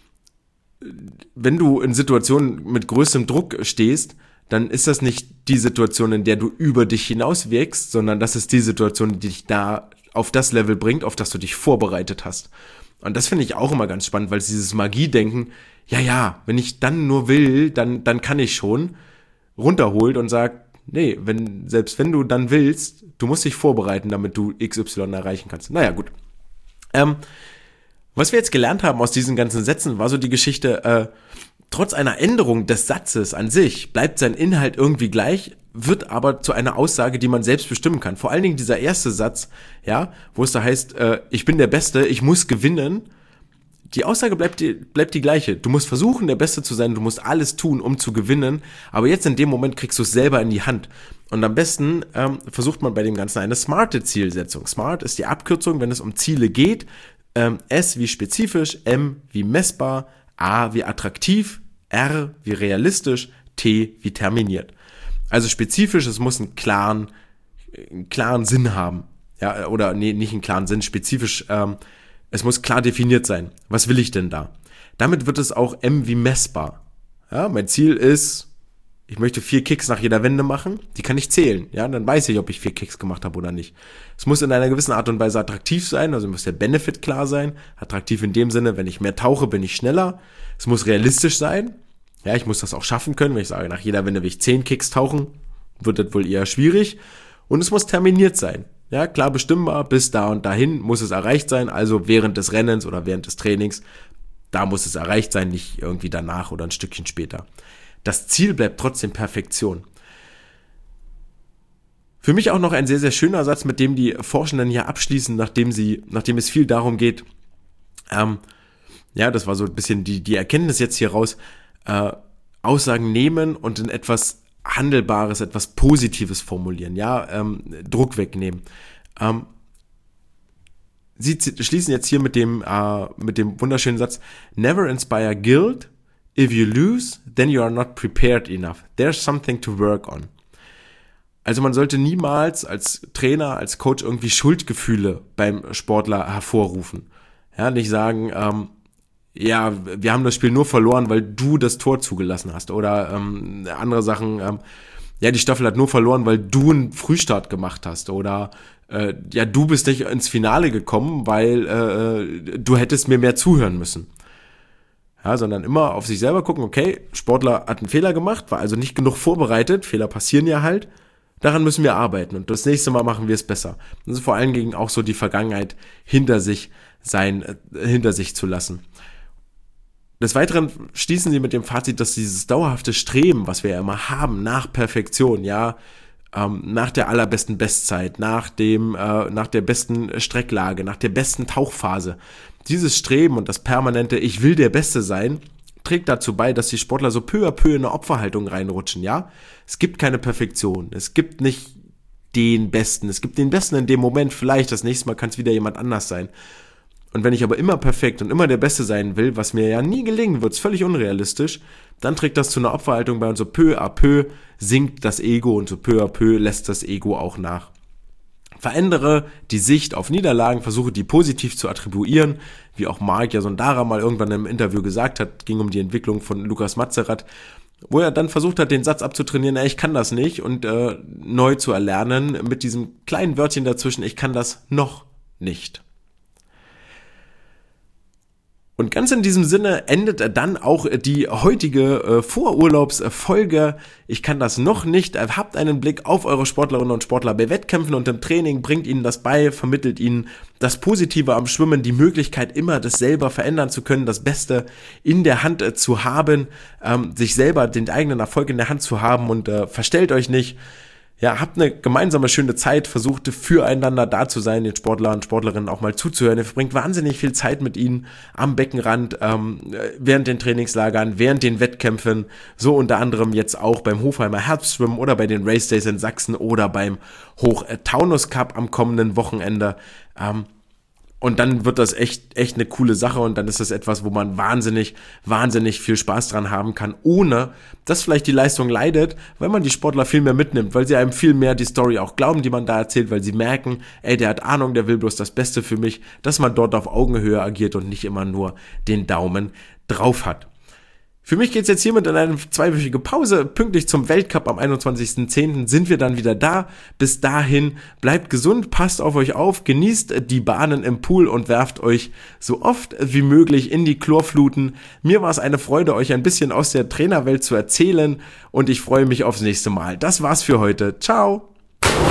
wenn du in Situationen mit größtem Druck stehst, dann ist das nicht die Situation, in der du über dich hinaus wirkst, sondern das ist die Situation, die dich da auf das Level bringt, auf das du dich vorbereitet hast. Und das finde ich auch immer ganz spannend, weil es dieses Magie-Denken, ja, ja, wenn ich dann nur will, dann, dann kann ich schon, runterholt und sagt, nee, wenn, selbst wenn du dann willst, du musst dich vorbereiten, damit du X Y erreichen kannst. Naja, gut. Ähm, was wir jetzt gelernt haben aus diesen ganzen Sätzen, war so die Geschichte, äh, trotz einer Änderung des Satzes an sich bleibt sein Inhalt irgendwie gleich, wird aber zu einer Aussage, die man selbst bestimmen kann. Vor allen Dingen dieser erste Satz, ja, wo es da heißt, äh, ich bin der Beste, ich muss gewinnen. Die Aussage bleibt die, bleibt die gleiche. Du musst versuchen, der Beste zu sein, du musst alles tun, um zu gewinnen, aber jetzt in dem Moment kriegst du es selber in die Hand. Und am besten ähm, versucht man bei dem Ganzen eine smarte Zielsetzung. Smart ist die Abkürzung, wenn es um Ziele geht. Ähm, S wie spezifisch, M wie messbar, A wie attraktiv, R wie realistisch, T wie terminiert. Also spezifisch, es muss einen klaren, einen klaren Sinn haben. Ja, oder nee, nicht einen klaren Sinn, spezifisch, ähm, es muss klar definiert sein. Was will ich denn da? Damit wird es auch M wie messbar. Ja, mein Ziel ist, ich möchte vier Kicks nach jeder Wende machen, die kann ich zählen. Ja, dann weiß ich, ob ich vier Kicks gemacht habe oder nicht. Es muss in einer gewissen Art und Weise attraktiv sein, also muss der Benefit klar sein. Attraktiv in dem Sinne, wenn ich mehr tauche, bin ich schneller. Es muss realistisch sein. Ja, ich muss das auch schaffen können, wenn ich sage, nach jeder Wende will ich zehn Kicks tauchen, wird das wohl eher schwierig. Und es muss terminiert sein. Ja, klar bestimmbar, bis da und dahin muss es erreicht sein, also während des Rennens oder während des Trainings, da muss es erreicht sein, nicht irgendwie danach oder ein Stückchen später. Das Ziel bleibt trotzdem Perfektion. Für mich auch noch ein sehr, sehr schöner Satz, mit dem die Forschenden hier abschließen, nachdem sie, nachdem es viel darum geht, ähm, ja, das war so ein bisschen die, die Erkenntnis jetzt hier raus, äh, Aussagen nehmen und in etwas Handelbares, etwas Positives formulieren, ja, ähm, Druck wegnehmen. Ähm, Sie z- schließen jetzt hier mit dem, äh, mit dem wunderschönen Satz, never inspire guilt. If you lose, then you are not prepared enough. There's something to work on. Also man sollte niemals als Trainer, als Coach irgendwie Schuldgefühle beim Sportler hervorrufen. Ja, nicht sagen, ähm, ja, wir haben das Spiel nur verloren, weil du das Tor zugelassen hast. Oder ähm, andere Sachen, ähm, ja, die Staffel hat nur verloren, weil du einen Frühstart gemacht hast. Oder äh, ja, du bist nicht ins Finale gekommen, weil äh, du hättest mir mehr zuhören müssen. Ja, sondern immer auf sich selber gucken, okay, Sportler hat einen Fehler gemacht, war also nicht genug vorbereitet, Fehler passieren ja halt, daran müssen wir arbeiten und das nächste Mal machen wir es besser. Das ist vor allen Dingen auch so die Vergangenheit hinter sich sein, äh, hinter sich zu lassen. Des Weiteren schließen sie mit dem Fazit, dass dieses dauerhafte Streben, was wir ja immer haben, nach Perfektion, ja, ähm, nach der allerbesten Bestzeit, nach dem, äh, nach der besten Strecklage, nach der besten Tauchphase, dieses Streben und das permanente Ich will der Beste sein, trägt dazu bei, dass die Sportler so peu à peu in eine Opferhaltung reinrutschen, ja. Es gibt keine Perfektion, es gibt nicht den Besten, es gibt den Besten in dem Moment, vielleicht das nächste Mal kann es wieder jemand anders sein. Und wenn ich aber immer perfekt und immer der Beste sein will, was mir ja nie gelingen wird, ist völlig unrealistisch, dann trägt das zu einer Opferhaltung bei, und so peu à peu sinkt das Ego und so peu à peu lässt das Ego auch nach. Verändere die Sicht auf Niederlagen, versuche die positiv zu attribuieren, wie auch Marc Jasondara mal irgendwann im Interview gesagt hat, ging um die Entwicklung von Lukas Mazerat, wo er dann versucht hat, den Satz abzutrainieren, ich kann das nicht, und äh, neu zu erlernen mit diesem kleinen Wörtchen dazwischen, ich kann das noch nicht. Und ganz in diesem Sinne endet dann auch die heutige äh, Vorurlaubsfolge. Ich kann das noch nicht. Habt einen Blick auf eure Sportlerinnen und Sportler bei Wettkämpfen und im Training. Bringt ihnen das bei, vermittelt ihnen das Positive am Schwimmen, die Möglichkeit, immer das selber verändern zu können, das Beste in der Hand äh, zu haben, ähm, sich selber den eigenen Erfolg in der Hand zu haben, und äh, verstellt euch nicht. Ja, habt eine gemeinsame schöne Zeit, versucht füreinander da zu sein, den Sportlern und Sportlerinnen auch mal zuzuhören. Ihr verbringt wahnsinnig viel Zeit mit ihnen am Beckenrand, ähm, während den Trainingslagern, während den Wettkämpfen, so unter anderem jetzt auch beim Hofheimer Herbstschwimmen oder bei den Race Days in Sachsen oder beim Hoch-Taunus Cup am kommenden Wochenende. Ähm, Und dann wird das echt, echt eine coole Sache, und dann ist das etwas, wo man wahnsinnig, wahnsinnig viel Spaß dran haben kann, ohne dass vielleicht die Leistung leidet, weil man die Sportler viel mehr mitnimmt, weil sie einem viel mehr die Story auch glauben, die man da erzählt, weil sie merken, ey, der hat Ahnung, der will bloß das Beste für mich, dass man dort auf Augenhöhe agiert und nicht immer nur den Daumen drauf hat. Für mich geht's jetzt hiermit in eine zweiwöchige Pause. Pünktlich zum Weltcup am einundzwanzigsten zehnten sind wir dann wieder da. Bis dahin bleibt gesund, passt auf euch auf, genießt die Bahnen im Pool und werft euch so oft wie möglich in die Chlorfluten. Mir war es eine Freude, euch ein bisschen aus der Trainerwelt zu erzählen, und ich freue mich aufs nächste Mal. Das war's für heute. Ciao!